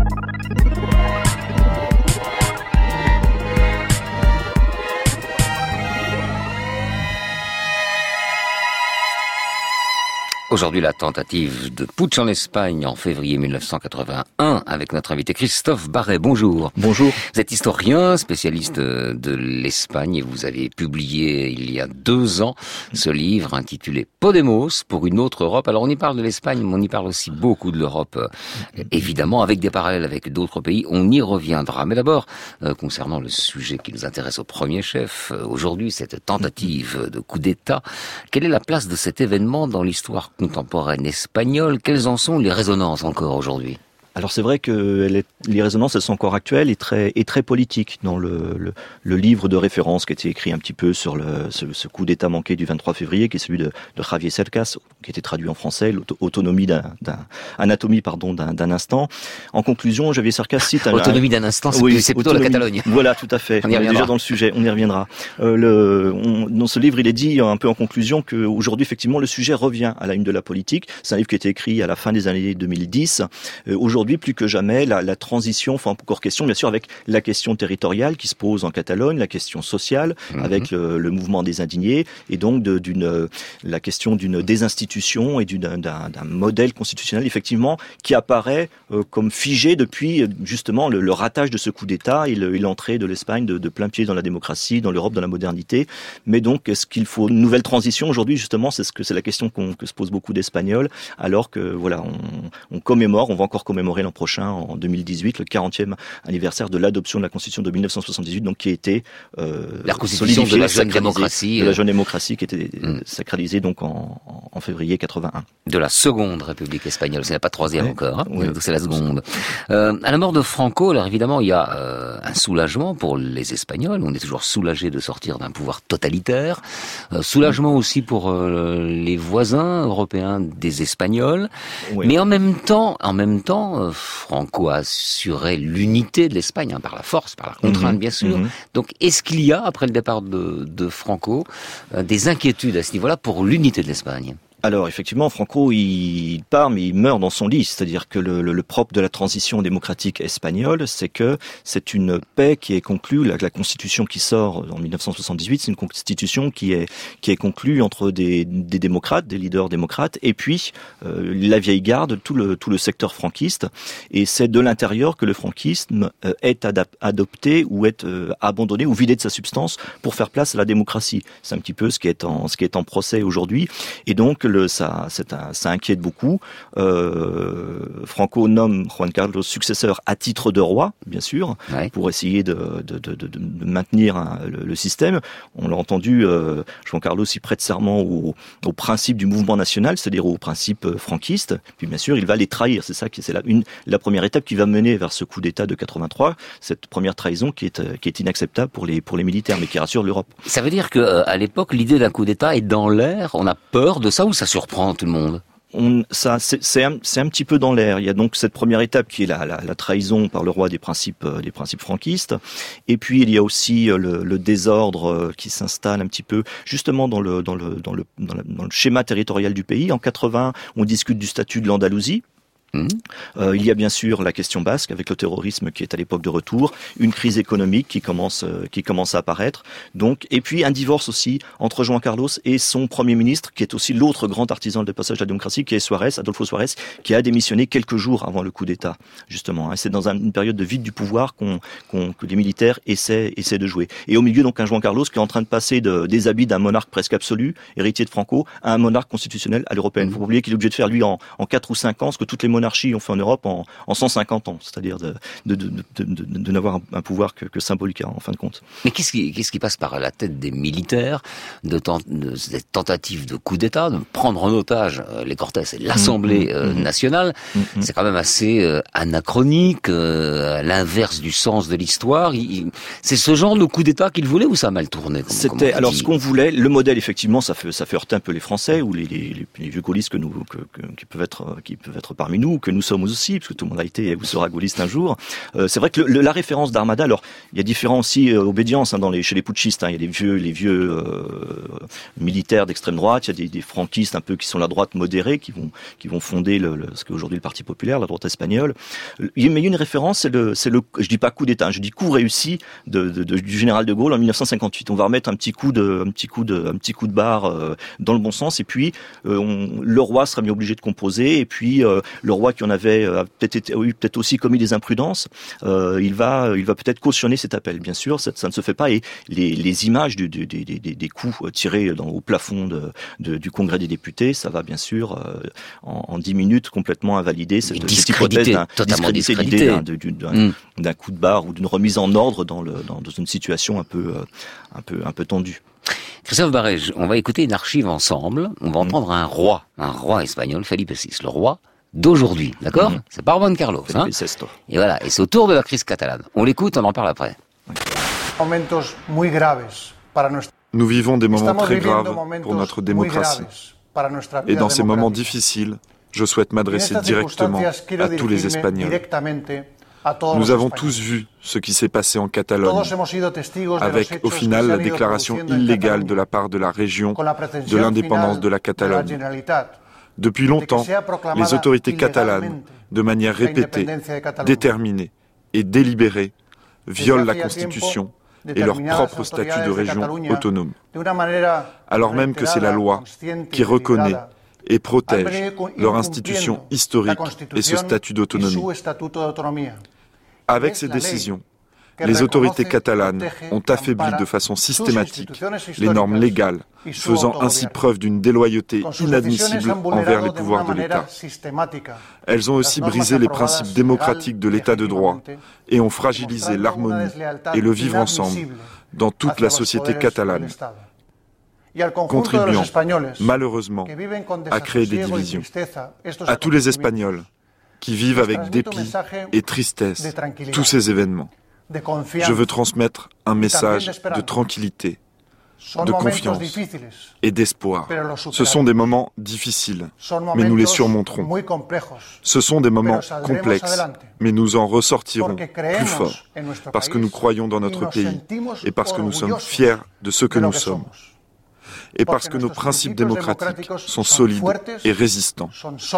Aujourd'hui, la tentative de putsch en Espagne en février mille neuf cent quatre-vingt-un avec notre invité Christophe Barret. Bonjour. Bonjour. Vous êtes historien, spécialiste de l'Espagne et vous avez publié il y a deux ans ce livre intitulé Podemos pour une autre Europe. Alors on y parle de l'Espagne, mais on y parle aussi beaucoup de l'Europe, évidemment, avec des parallèles avec d'autres pays. On y reviendra. Mais d'abord, euh, concernant le sujet qui nous intéresse au premier chef, euh, aujourd'hui, cette tentative de coup d'État, quelle est la place de cet événement dans l'histoire contemporaine espagnole? Quelles en sont les résonances encore aujourd'hui? Alors c'est vrai que les, les résonances elles sont encore actuelles et très et très politiques. Dans le, le, le livre de référence qui a été écrit un petit peu sur le, ce, ce coup d'État manqué du vingt-trois février, qui est celui de, de Javier Cercas, qui a été traduit en français, l'autonomie d'un, d'un anatomie pardon d'un, d'un instant. En conclusion, Javier Cercas cite un, autonomie d'un instant, c'est, oui, c'est plutôt la Catalogne. Voilà, tout à fait. On, on est déjà dans le sujet, on y reviendra. Euh, le, on, dans ce livre, il est dit un peu en conclusion que aujourd'hui, effectivement, le sujet revient à la une de la politique. C'est un livre qui a été écrit à la fin des années deux mille dix. Euh, aujourd'hui, plus que jamais, la, la transition, enfin encore question, bien sûr, avec la question territoriale qui se pose en Catalogne, la question sociale, mmh. avec le, le mouvement des indignés, et donc de, d'une la question d'une désinstitution et d'une, d'un, d'un modèle constitutionnel, effectivement, qui apparaît euh, comme figé depuis, justement, le, le ratage de ce coup d'État et, le, et l'entrée de l'Espagne de, de plein pied dans la démocratie, dans l'Europe, dans la modernité. Mais donc, est-ce qu'il faut une nouvelle transition aujourd'hui, justement, c'est ce que c'est la question qu'on, que se pose beaucoup d'Espagnols, alors que, voilà, on, on commémore, on va encore commémorer l'an prochain, en deux mille dix-huit, le quarantième anniversaire de l'adoption de la Constitution de dix-neuf cent soixante-dix-huit, donc qui a été euh, la Constitution de la jeune démocratie, de la jeune démocratie qui était mmh. sacralisée donc en, en février quatre-vingt-un. De la seconde République espagnole, c'est pas troisième ouais. encore, hein ouais. donc c'est la seconde. Euh, à la mort de Franco, alors évidemment il y a euh, un soulagement pour les Espagnols. On est toujours soulagés de sortir d'un pouvoir totalitaire. Euh, soulagement mmh. aussi pour euh, les voisins européens des Espagnols. Ouais. Mais en même temps, en même temps. Euh, Franco a assuré l'unité de l'Espagne, hein, par la force, par la contrainte, mmh, bien sûr. Mmh. Donc, est-ce qu'il y a, après le départ de, de Franco, euh, des inquiétudes à ce niveau-là pour l'unité de l'Espagne ? Alors effectivement, Franco, il part, mais il meurt dans son lit. C'est-à-dire que le, le, le propre de la transition démocratique espagnole, c'est que c'est une paix qui est conclue. La, la constitution qui sort en dix-neuf cent soixante-dix-huit, c'est une constitution qui est qui est conclue entre des, des démocrates, des leaders démocrates, et puis euh, la vieille garde, tout le tout le secteur franquiste. Et c'est de l'intérieur que le franquisme euh, est adap- adopté ou est euh, abandonné ou vidé de sa substance pour faire place à la démocratie. C'est un petit peu ce qui est en ce qui est en procès aujourd'hui. Et donc Le, ça, c'est un, ça inquiète beaucoup. Euh, Franco nomme Juan Carlos successeur à titre de roi, bien sûr, ouais. pour essayer de, de, de, de, de maintenir un, le, le système. On l'a entendu, euh, Juan Carlos y prête serment au, au principe du mouvement national, c'est-à-dire au principe franquiste. Puis bien sûr, il va les trahir. C'est ça qui c'est la, une, la première étape qui va mener vers ce coup d'État de quatre-vingt-trois. Cette première trahison qui est, qui est inacceptable pour les, pour les militaires, mais qui rassure l'Europe. Ça veut dire que à l'époque, l'idée d'un coup d'État est dans l'air. On a peur de ça ou ça surprend tout le monde? On, ça, c'est, c'est, un, c'est un petit peu dans l'air. Il y a donc cette première étape qui est la, la, la trahison par le roi des principes, euh, des principes franquistes. Et puis il y a aussi le, le désordre euh, qui s'installe un petit peu, justement dans le, dans le, dans le, dans le, dans le schéma territorial du pays. En quatre-vingts, on discute du statut de l'Andalousie. Mmh. Euh, il y a bien sûr la question basque avec le terrorisme qui est à l'époque de retour, une crise économique qui commence euh, qui commence à apparaître. Donc et puis un divorce aussi entre Juan Carlos et son premier ministre qui est aussi l'autre grand artisan du passage de la démocratie qui est Suarez, Adolfo Suarez, qui a démissionné quelques jours avant le coup d'État justement. Hein. C'est dans un, une période de vide du pouvoir qu'on, qu'on que les militaires essaient essaient de jouer. Et au milieu donc un Juan Carlos qui est en train de passer de, des habits d'un monarque presque absolu, héritier de Franco, à un monarque constitutionnel à l'européenne. Il mmh. faut oublier qu'il est obligé de faire lui en en quatre ou cinq ans ce que toutes les monarchies ont fait en Europe en, en cent cinquante ans, c'est-à-dire de, de, de, de, de, de n'avoir un, un pouvoir que, que symbolique en fin de compte. Mais qu'est-ce qui, qu'est-ce qui passe par la tête des militaires de, tent, de cette tentative de coup d'État, de prendre en otage euh, les Cortés et l'Assemblée mmh, euh, mmh, nationale mmh. C'est quand même assez euh, anachronique, euh, à l'inverse du sens de l'histoire. Il, il, c'est ce genre de coup d'État qu'ils voulaient ou ça a mal tourné comme, C'était alors ce qu'on voulait, le modèle effectivement, ça fait ça fait heurter un peu les Français ou les, les, les, les vieux gaullistes que nous que, que, qui peuvent être qui peuvent être parmi nous. nous, que nous sommes aussi, parce que tout le monde a été ou sera gaulliste un jour. Euh, c'est vrai que le, la référence d'Armada, alors il y a différents aussi euh, obédiences hein, dans les, chez les putschistes. Hein, il y a les vieux, les vieux euh, militaires d'extrême droite, il y a des, des franquistes un peu qui sont la droite modérée, qui vont, qui vont fonder le, le, ce qu'est aujourd'hui le Parti populaire, la droite espagnole. Mais il y a une référence, c'est le, c'est le, je dis pas coup d'État, je dis coup réussi de, de, de, du général de Gaulle en mille neuf cent cinquante-huit. On va remettre un petit coup de, un petit coup de, un petit coup de barre euh, dans le bon sens, et puis euh, on, le roi sera mis obligé de composer, et puis euh, le roi qui en avait euh, peut-être été, eu peut-être aussi commis des imprudences, euh, il va, il va peut-être cautionner cet appel. Bien sûr, ça, ça ne se fait pas, et les, les images du, du, des, des, des coups tirés dans, au plafond de, de, du Congrès des députés, ça va bien sûr euh, en, en dix minutes complètement invalider cette, cette hypothèse d'un discréditer l'idée d'un, d'un, mm. d'un coup de barre ou d'une remise en ordre dans, le, dans, dans une situation un peu, euh, un peu, un peu tendue. Christophe Barrege, on va écouter une archive ensemble. On va entendre un roi, un roi espagnol, Felipe six, le roi d'aujourd'hui, d'accord? Mm-hmm. C'est pas Juan Carlos, hein? Et voilà, et c'est autour de la crise catalane. On l'écoute, on en parle après. Nous vivons des moments très graves pour notre démocratie. Et dans ces moments difficiles, je souhaite m'adresser directement à tous les Espagnols. Nous avons tous vu ce qui s'est passé en Catalogne, avec au final la déclaration illégale de la part de la région de l'indépendance de la Catalogne. Depuis longtemps, les autorités catalanes, de manière répétée, déterminée et délibérée, violent la Constitution et leur propre statut de région autonome, alors même que c'est la loi qui reconnaît et protège leur institution historique et ce statut d'autonomie. Avec ces décisions, les autorités catalanes ont affaibli de façon systématique les normes légales, faisant ainsi preuve d'une déloyauté inadmissible envers les pouvoirs de l'État. Elles ont aussi brisé les principes démocratiques de l'État de droit et ont fragilisé l'harmonie et le vivre ensemble dans toute la société catalane, contribuant malheureusement à créer des divisions. À tous les Espagnols qui vivent avec dépit et tristesse tous ces événements, je veux transmettre un message de tranquillité, de confiance et d'espoir. Ce sont des moments difficiles, mais nous les surmonterons. Ce sont des moments complexes, mais nous en ressortirons plus forts, parce que nous croyons dans notre pays et parce que nous sommes fiers de ce que nous sommes. Et parce que nos principes démocratiques sont solides et résistants.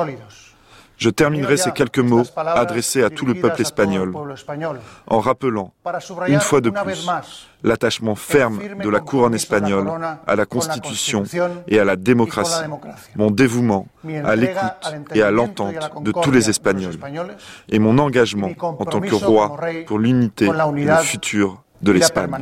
Je terminerai ces quelques mots adressés à tout le peuple espagnol en rappelant, une fois de plus, l'attachement ferme de la couronne espagnole à la Constitution et à la démocratie, mon dévouement à l'écoute et à l'entente de tous les Espagnols, et mon engagement en tant que roi pour l'unité et le futur de l'Espagne.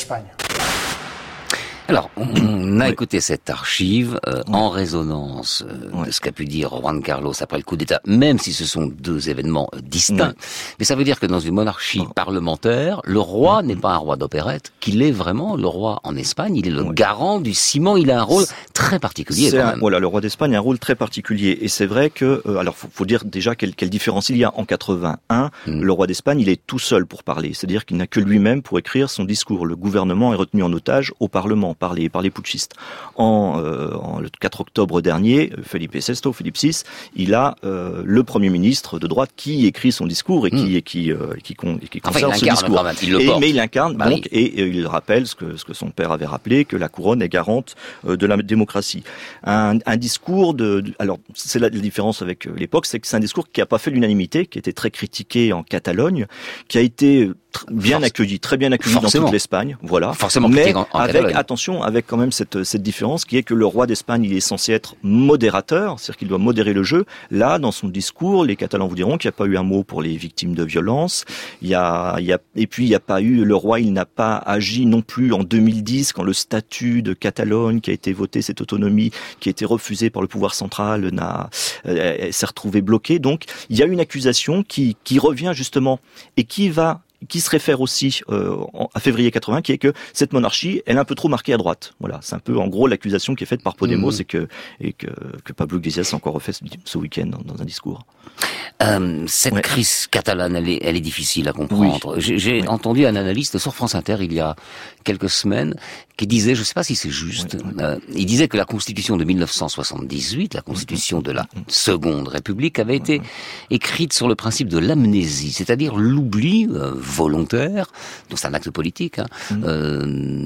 Alors, on a oui. écouté cette archive euh, oui. en résonance euh, oui. de ce qu'a pu dire Juan Carlos après le coup d'État, même si ce sont deux événements euh, distincts. Oui. Mais ça veut dire que dans une monarchie oh. parlementaire, le roi oui. n'est pas un roi d'opérette, qu'il est vraiment le roi en Espagne, il est le oui. garant du ciment, il a un rôle très particulier. C'est quand un, même. Voilà, le roi d'Espagne a un rôle très particulier. Et c'est vrai que, euh, alors faut, faut dire déjà quelle, quelle différence il y a. En quatre-vingt-un, mm. le roi d'Espagne, il est tout seul pour parler. C'est-à-dire qu'il n'a que lui-même pour écrire son discours. Le gouvernement est retenu en otage au Parlement par les, par les putschistes. En, euh, en le quatre octobre dernier, Felipe six, Philippe six, il a euh, le Premier ministre de droite qui écrit son discours et qui, mmh. et qui, euh, qui, con, et qui enfin, conserve ce discours. Même, il le et, porte. Mais il incarne bah, donc, oui. et, et il rappelle ce que, ce que son père avait rappelé, que la couronne est garante euh, de la démocratie. Un, un discours de, de... Alors, c'est la, la différence avec euh, l'époque, c'est que c'est un discours qui n'a pas fait l'unanimité, qui a été très critiqué en Catalogne, qui a été bien Force. accueilli, très bien accueilli Forcément. dans toute l'Espagne, voilà. Forcément mais en, en avec attention, avec quand même cette cette différence qui est que le roi d'Espagne, il est censé être modérateur, c'est-à-dire qu'il doit modérer le jeu. Là, dans son discours, les Catalans vous diront qu'il n'y a pas eu un mot pour les victimes de violence. Il y a, il y a, et puis il n'y a pas eu, le roi, il n'a pas agi non plus en deux mille dix quand le statut de Catalogne qui a été voté, cette autonomie qui a été refusée par le pouvoir central, n'a, euh, s'est retrouvée bloquée. Donc, il y a une accusation qui qui revient justement et qui va qui se réfère aussi euh, à février quatre-vingts, qui est que cette monarchie, elle est un peu trop marquée à droite. Voilà, c'est un peu en gros l'accusation qui est faite par Podemos mmh. et que et que, que Pablo Iglesias a encore refait ce, ce week-end dans, dans un discours. Euh, cette ouais. crise catalane, elle est, elle est difficile à comprendre. Oui. J'ai, j'ai oui. entendu un analyste sur France Inter il y a quelques semaines qui disait, je ne sais pas si c'est juste, oui, oui. Euh, il disait que la Constitution de mille neuf cent soixante-dix-huit, la Constitution de la Seconde République, avait été écrite sur le principe de l'amnésie, c'est-à-dire l'oubli euh, volontaire, donc c'est un acte politique, hein, euh,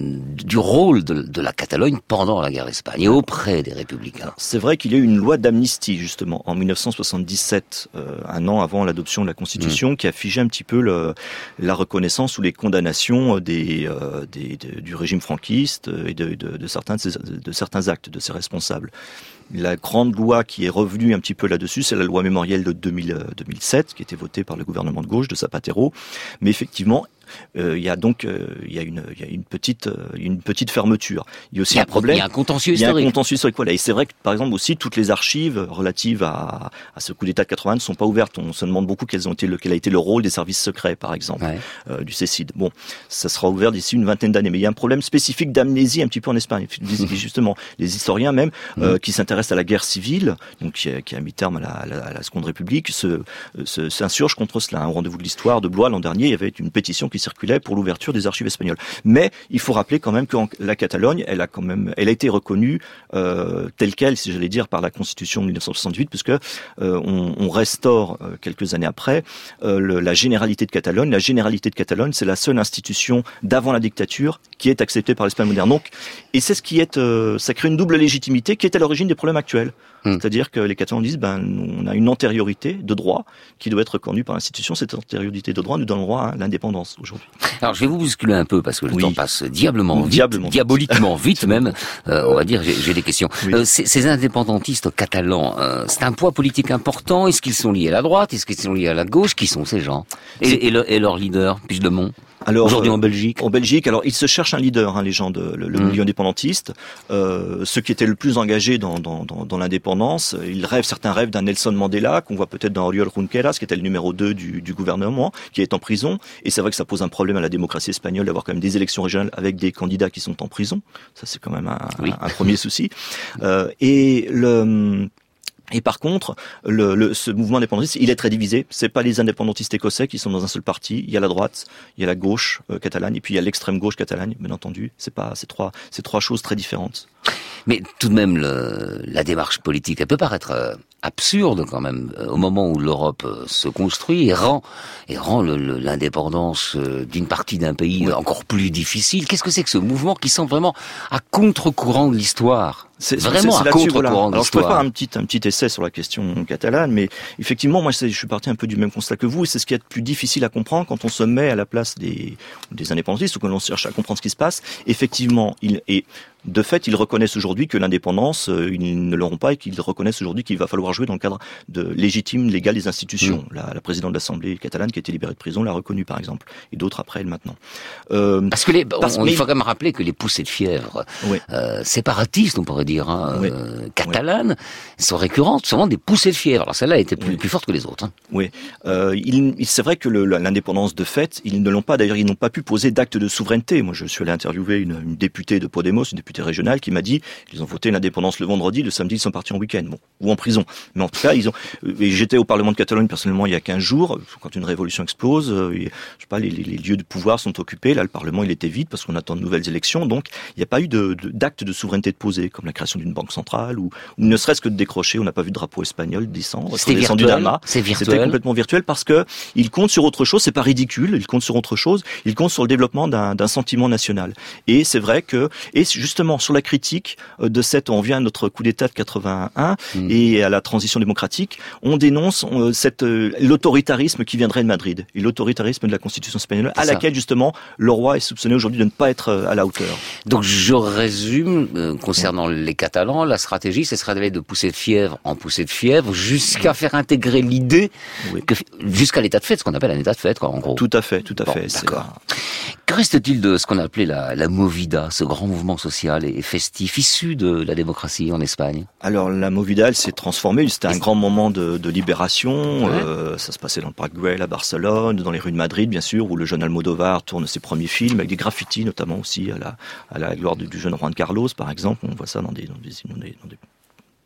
du rôle de, de la Catalogne pendant la guerre d'Espagne et auprès des républicains. C'est vrai qu'il y a eu une loi d'amnistie, justement, en mille neuf cent soixante-dix-sept, euh, un an avant l'adoption de la Constitution, mmh. qui a figé un petit peu le, la reconnaissance ou les condamnations des, euh, des, de, du régime franquiste et de, de, de, certains de, ces, de certains actes de ses responsables. La grande loi qui est revenue un petit peu là-dessus, c'est la loi mémorielle de deux mille, deux mille sept, qui a été votée par le gouvernement de gauche de Zapatero. Mais effectivement, euh, il y a donc euh, il y a une il y a une petite euh, une petite fermeture. Il y a aussi il y a un problème. Il y a un contentieux historique. Il y a un contentieux historique. Voilà. Et c'est vrai que par exemple aussi toutes les archives relatives à, à ce coup d'État de quatre-vingt ne sont pas ouvertes. On se demande beaucoup quels ont été le, quel a été le rôle des services secrets, par exemple, ouais. euh, du Cécide. Bon, ça sera ouvert d'ici une vingtaine d'années. Mais il y a un problème spécifique d'amnésie un petit peu en Espagne. Justement, les historiens même mmh. euh, qui s'intéressent à la guerre civile, donc qui a, qui a mis terme à la, à la, à la Seconde République, se, se s'insurgent contre cela. Au rendez-vous de l'histoire de Blois l'an dernier, il y avait une pétition qui circulait pour l'ouverture des archives espagnoles. Mais il faut rappeler quand même que la Catalogne, elle a quand même, elle a été reconnue euh, telle quelle, si j'allais dire, par la Constitution de mille neuf cent soixante-huit, puisque euh, on, on restaure euh, quelques années après euh, le, la Généralité de Catalogne. La Généralité de Catalogne, c'est la seule institution d'avant la dictature qui est acceptée par l'Espagne moderne. Donc, et c'est ce qui est, euh, ça crée une double légitimité qui est à l'origine des problèmes actuels. Hum. C'est-à-dire que les Catalans disent, ben, on a une antériorité de droit qui doit être reconnue par l'institution. Cette antériorité de droit nous donne le droit à l'indépendance aujourd'hui. Alors, je vais vous bousculer un peu parce que le oui. temps passe diablement vite, diablement diaboliquement vite, vite même. Euh, on va dire, j'ai, j'ai des questions. Oui. Euh, ces, ces indépendantistes catalans, euh, c'est un poids politique important. Est-ce qu'ils sont liés à la droite? Est-ce qu'ils sont liés à la gauche? Qui sont ces gens? Et, et, le, et leur leader, Puigdemont? Alors, aujourd'hui en Belgique. En Belgique, alors ils se cherchent un leader, hein, les gens de le, le mmh. milieu indépendantiste. Euh, ceux qui étaient le plus engagés dans, dans, dans, dans l'indépendance, ils rêvent, certains rêvent d'un Nelson Mandela qu'on voit peut-être dans Oriol Junqueras, qui était le numéro deux du, du gouvernement, qui est en prison. Et c'est vrai que ça pose un problème à la démocratie espagnole d'avoir quand même des élections régionales avec des candidats qui sont en prison. Ça, c'est quand même un, oui. un, un premier souci. Euh, et le Et par contre, le, le, ce mouvement indépendantiste, il est très divisé. C'est pas les indépendantistes écossais qui sont dans un seul parti. Il y a la droite, il y a la gauche euh, catalane, et puis il y a l'extrême gauche catalane. Bien entendu, c'est pas, c'est trois, c'est trois choses très différentes. Mais tout de même, le, la démarche politique, elle peut paraître euh, absurde quand même, euh, au moment où l'Europe euh, se construit et rend, et rend le, le, l'indépendance euh, d'une partie d'un pays oui. encore plus difficile. Qu'est-ce que c'est que ce mouvement qui semble vraiment à contre-courant de l'histoire? C'est vraiment c'est, c'est à contre-courant voilà. Alors je peux faire un petit un petit essai sur la question catalane, mais effectivement moi je suis parti un peu du même constat que vous, et c'est ce qui est le plus difficile à comprendre quand on se met à la place des des indépendantistes ou quand on cherche à comprendre ce qui se passe. Effectivement, il est de fait, ils reconnaissent aujourd'hui que l'indépendance, euh, ils ne l'auront pas, et qu'ils reconnaissent aujourd'hui qu'il va falloir jouer dans le cadre de légitime, légal des institutions. Mmh. La, la présidente de l'Assemblée catalane qui a été libérée de prison l'a reconnu, par exemple, et d'autres après elle maintenant. Euh, parce que les, parce, on, mais, il faut quand même rappeler que les poussées de fièvre oui. euh, séparatistes, on pourrait dire, hein, oui. euh, catalanes, oui. sont récurrentes, souvent des poussées de fièvre. Alors celle-là était plus, oui. plus forte que les autres. Hein. Oui, euh, il, c'est vrai que le, l'indépendance de fait, ils ne l'ont pas. D'ailleurs, ils n'ont pas pu poser d'acte de souveraineté. Moi, je suis allé interviewer une, une députée de Podemos, une députée régionale, qui m'a dit qu'ils ont voté l'indépendance le vendredi, le samedi ils sont partis en week-end, bon, ou en prison. Mais en tout cas, ils ont. Et j'étais au Parlement de Catalogne personnellement il y a quinze jours, quand une révolution explose, et, je sais pas, les, les, les lieux de pouvoir sont occupés. Là, le Parlement il était vide parce qu'on attend de nouvelles élections, donc il n'y a pas eu de, de, d'acte de souveraineté de posé, comme la création d'une banque centrale ou, ou ne serait-ce que de décrocher. On n'a pas vu de drapeau espagnol descendre. C'était descendu d'Alma. C'est virtuel. C'était complètement virtuel parce que ils comptent sur autre chose. C'est pas ridicule. Ils comptent sur autre chose. Ils comptent sur le développement d'un, d'un sentiment national. Et c'est vrai que et justement sur la critique de cette, on vient à notre coup d'État de quatre-vingt-un mmh. et à la transition démocratique, on dénonce on, cette euh, l'autoritarisme qui viendrait de Madrid et l'autoritarisme de la Constitution espagnole, à ça. laquelle justement le roi est soupçonné aujourd'hui de ne pas être à la hauteur. Donc je résume euh, concernant mmh. les Catalans, la stratégie, ce serait d'aller de poussée de fièvre en poussée de fièvre jusqu'à mmh. faire intégrer l'idée oui. que jusqu'à l'état de fait, ce qu'on appelle un état de fait, quoi, en gros. Tout à fait, tout à bon, fait. D'accord. C'est... Que reste-t-il de ce qu'on a appelé la, la Movida, ce grand mouvement social et festif issu de la démocratie en Espagne? Alors la Movida, elle s'est transformée. C'était un grand moment de, de libération. Ouais. Euh, ça se passait dans le Parc Güell à Barcelone, dans les rues de Madrid, bien sûr, où le jeune Almodovar tourne ses premiers films avec des graffitis, notamment aussi à la, à la gloire du, du jeune Juan Carlos, par exemple. On voit ça dans des, dans des, dans des, dans des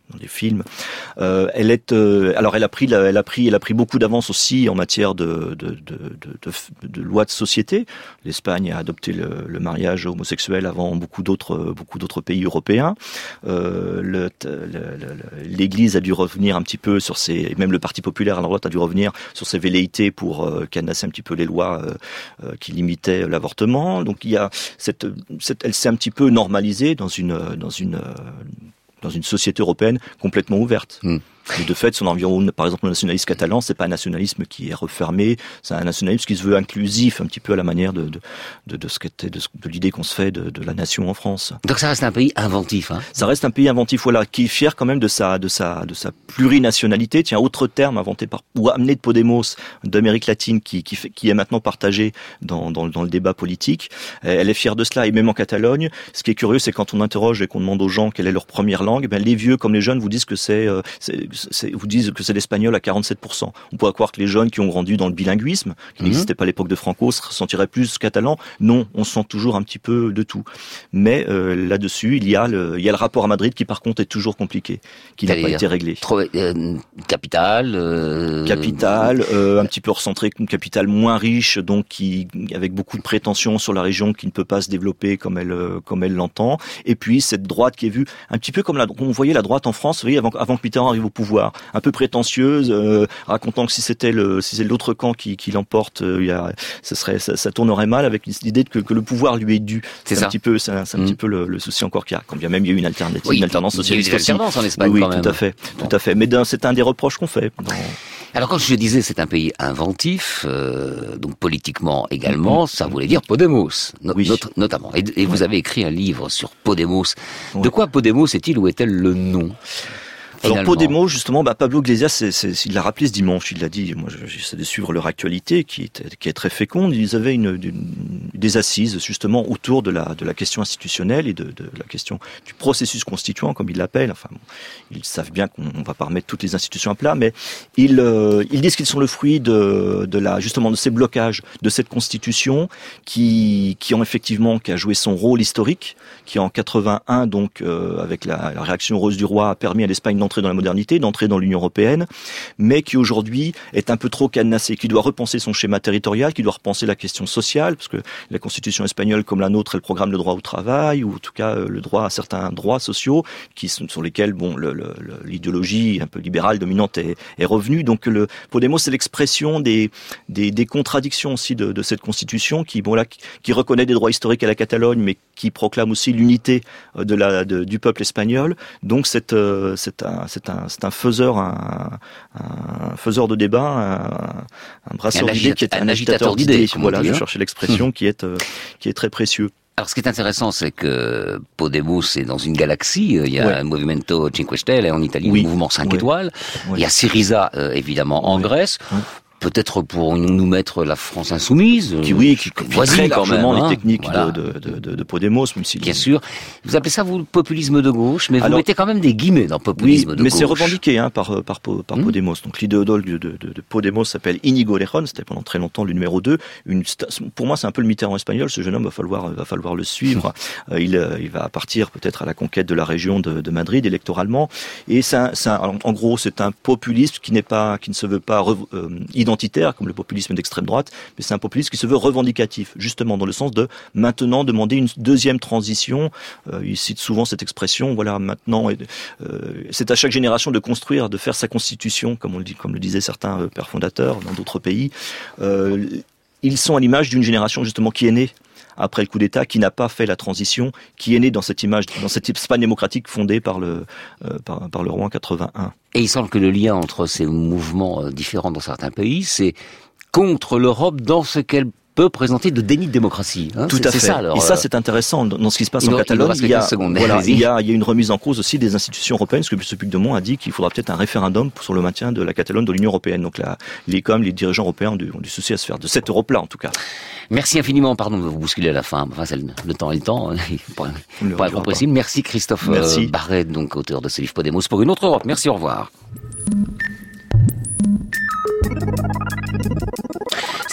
dans des films. Euh, elle est, euh, alors elle a pris, la, elle a pris, elle a pris beaucoup d'avance aussi en matière de de, de, de, de, de lois de société. L'Espagne a adopté le, le mariage homosexuel avant beaucoup d'autres, beaucoup d'autres pays européens. Euh, le, le, le, L'Église a dû revenir un petit peu sur ses, même le Parti populaire à droite a dû revenir sur ses velléités pour euh, canasser un petit peu les lois euh, euh, qui limitaient l'avortement. Donc il y a cette, cette elle s'est un petit peu normalisée dans une, dans une euh, dans une société européenne complètement ouverte. Mmh. Et de fait, son environnement, par exemple, le nationalisme catalan, c'est pas un nationalisme qui est refermé, c'est un nationalisme qui se veut inclusif, un petit peu à la manière de de de, de ce qu'était de, de l'idée qu'on se fait de, de la nation en France. Donc ça reste un pays inventif, hein. Ça reste un pays inventif, voilà, qui est fier quand même de sa de sa de sa plurinationalité. Tiens, autre terme inventé par ou amené de Podemos d'Amérique latine, qui qui fait, qui est maintenant partagé dans dans dans le débat politique. Elle est fière de cela, et même en Catalogne. Ce qui est curieux, c'est quand on interroge et qu'on demande aux gens quelle est leur première langue, ben les vieux comme les jeunes vous disent que c'est, euh, c'est C'est, vous disent que c'est l'espagnol à quarante-sept pour cent. On pourrait croire que les jeunes qui ont grandi dans le bilinguisme, qui mmh. n'existait pas à l'époque de Franco, se sentiraient plus catalans. Non, on sent toujours un petit peu de tout. Mais euh, là-dessus, il y a le, il y a le rapport à Madrid qui, par contre, est toujours compliqué, qui n'a pas été réglé. Trop, euh, capitale, euh... capitale, euh, un petit peu recentré, une capitale moins riche, donc qui, avec beaucoup de prétentions sur la région, qui ne peut pas se développer comme elle, comme elle l'entend. Et puis cette droite qui est vue un petit peu comme la, on voyait la droite en France, vous voyez, avant, avant que Mitterrand arrive au pouvoir. Un peu prétentieuse, euh, racontant que si c'était le, si c'est l'autre camp qui, qui l'emporte, euh, il y a, ça serait, ça, ça tournerait mal, avec l'idée que, que le pouvoir lui est dû. C'est, c'est un petit peu, c'est un, c'est un mmh. petit peu le, le souci encore qu'il y a. Quand bien même il y a eu une alternative, oui, une alternance socialiste. Il y a eu une alternance en Espagne, oui, quand oui, même. tout à fait, bon. tout à fait. Mais d'un, c'est un des reproches qu'on fait. Dans... Alors quand je disais c'est un pays inventif, euh, donc politiquement également, mmh. ça voulait dire Podemos, no- oui. not- notamment. Et, et vous avez écrit un livre sur Podemos. Oui. De quoi Podemos est-il ou est-elle le nom ? Alors Podemos, justement, bah, Pablo Iglesias, c'est, c'est, il l'a rappelé ce dimanche, il l'a dit, moi j'essaie de suivre leur actualité qui est, qui est très féconde. Ils avaient une, une, des assises justement autour de la, de la question institutionnelle et de, de la question du processus constituant, comme ils l'appellent. Enfin, bon, ils savent bien qu'on ne va pas remettre toutes les institutions à plat, mais ils, euh, ils disent qu'ils sont le fruit de, de la, justement de ces blocages, de cette constitution qui, qui ont effectivement, qui a joué son rôle historique, qui en quatre-vingt-un, donc euh, avec la, la réaction heureuse du roi, a permis à l'Espagne d'entrer dans la modernité, d'entrer dans l'Union européenne, mais qui aujourd'hui est un peu trop cadenassé, qui doit repenser son schéma territorial, qui doit repenser la question sociale, parce que la constitution espagnole, comme la nôtre, elle programme le droit au travail, ou en tout cas le droit à certains droits sociaux, qui sont, sur lesquels bon, le, le, l'idéologie un peu libérale dominante est, est revenue. Donc le Podemos, c'est l'expression des, des, des contradictions aussi de, de cette constitution, qui, bon, là, qui, qui reconnaît des droits historiques à la Catalogne, mais qui proclame aussi l'unité de la, de, du peuple espagnol. Donc c'est, euh, c'est, un, c'est, un, c'est un faiseur, un, un faiseur de débat, un, un brasseur d'idées, qui est un, un agitateur d'idées. d'idées voilà, je cherchais l'expression, mmh. qui est, euh, qui est très précieux. Alors, ce qui est intéressant, c'est que Podemos est dans une galaxie. Il y a ouais. un Movimento Cinque Stelle en Italie, oui. le mouvement cinq ouais. étoiles. Ouais. Il y a Syriza, euh, évidemment, en ouais. Grèce. Ouais. Peut-être pour nous mettre la France insoumise, qui oui, qui voisine quand même, hein, les techniques voilà. de, de, de, de Podemos, même si bien sûr. Vous appelez ça vous le populisme de gauche, mais vous Alors, mettez quand même des guillemets dans populisme oui, de mais gauche. Mais c'est revendiqué hein, par par par hmm. Podemos. Donc l'idéologue de, de, de Podemos s'appelle Íñigo Errejón, c'était pendant très longtemps le numéro deux. Une, pour moi, c'est un peu le Mitterrand espagnol. Ce jeune homme va falloir va falloir le suivre. euh, il il va partir peut-être à la conquête de la région de, de Madrid électoralement. Et c'est un, c'est un, en gros, c'est un populisme qui n'est pas, qui ne se veut pas re, euh, identitaire comme le populisme d'extrême droite, mais c'est un populisme qui se veut revendicatif, justement dans le sens de maintenant demander une deuxième transition. Euh, il cite souvent cette expression, voilà, maintenant, euh, c'est à chaque génération de construire, de faire sa constitution, comme on le dit, comme le disaient certains euh, pères fondateurs dans d'autres pays. Euh, ils sont à l'image d'une génération justement qui est née après le coup d'État, qui n'a pas fait la transition, qui est né dans cette image, dans cette Espagne démocratique fondée par le, euh, par, par le roi en quatre-vingt-un. Et il semble que le lien entre ces mouvements euh, différents dans certains pays, c'est contre l'Europe dans ce qu'elle peut présenter de déni de démocratie. Hein, Tout c'est, à fait. C'est ça, alors, et ça, c'est intéressant dans ce qui se passe il en Catalogne. Il, il, y a, voilà, il, y a, il y a une remise en cause aussi des institutions européennes, parce que M. Puigdemont a dit qu'il faudra peut-être un référendum sur le maintien de la Catalogne dans l'Union européenne. Donc là, les, quand même, les dirigeants européens ont du, ont du souci à se faire de cette Europe-là, en tout cas. Merci infiniment, pardon de vous bousculer à la fin. Enfin, c'est le, le temps et le temps, pour, pour être possible. Merci Christophe Merci. Euh, Barret, donc auteur de ce livre Podemos pour une autre Europe. Merci, au revoir.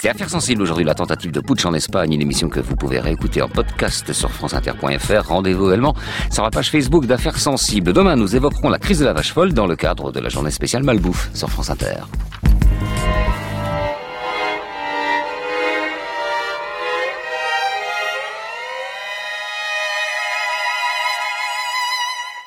C'était Affaires sensibles aujourd'hui, la tentative de putsch en Espagne, une émission que vous pouvez réécouter en podcast sur franceinter point f r. Rendez-vous également sur la page Facebook d'Affaires sensibles. Demain, nous évoquerons la crise de la vache folle dans le cadre de la journée spéciale Malbouffe sur France Inter.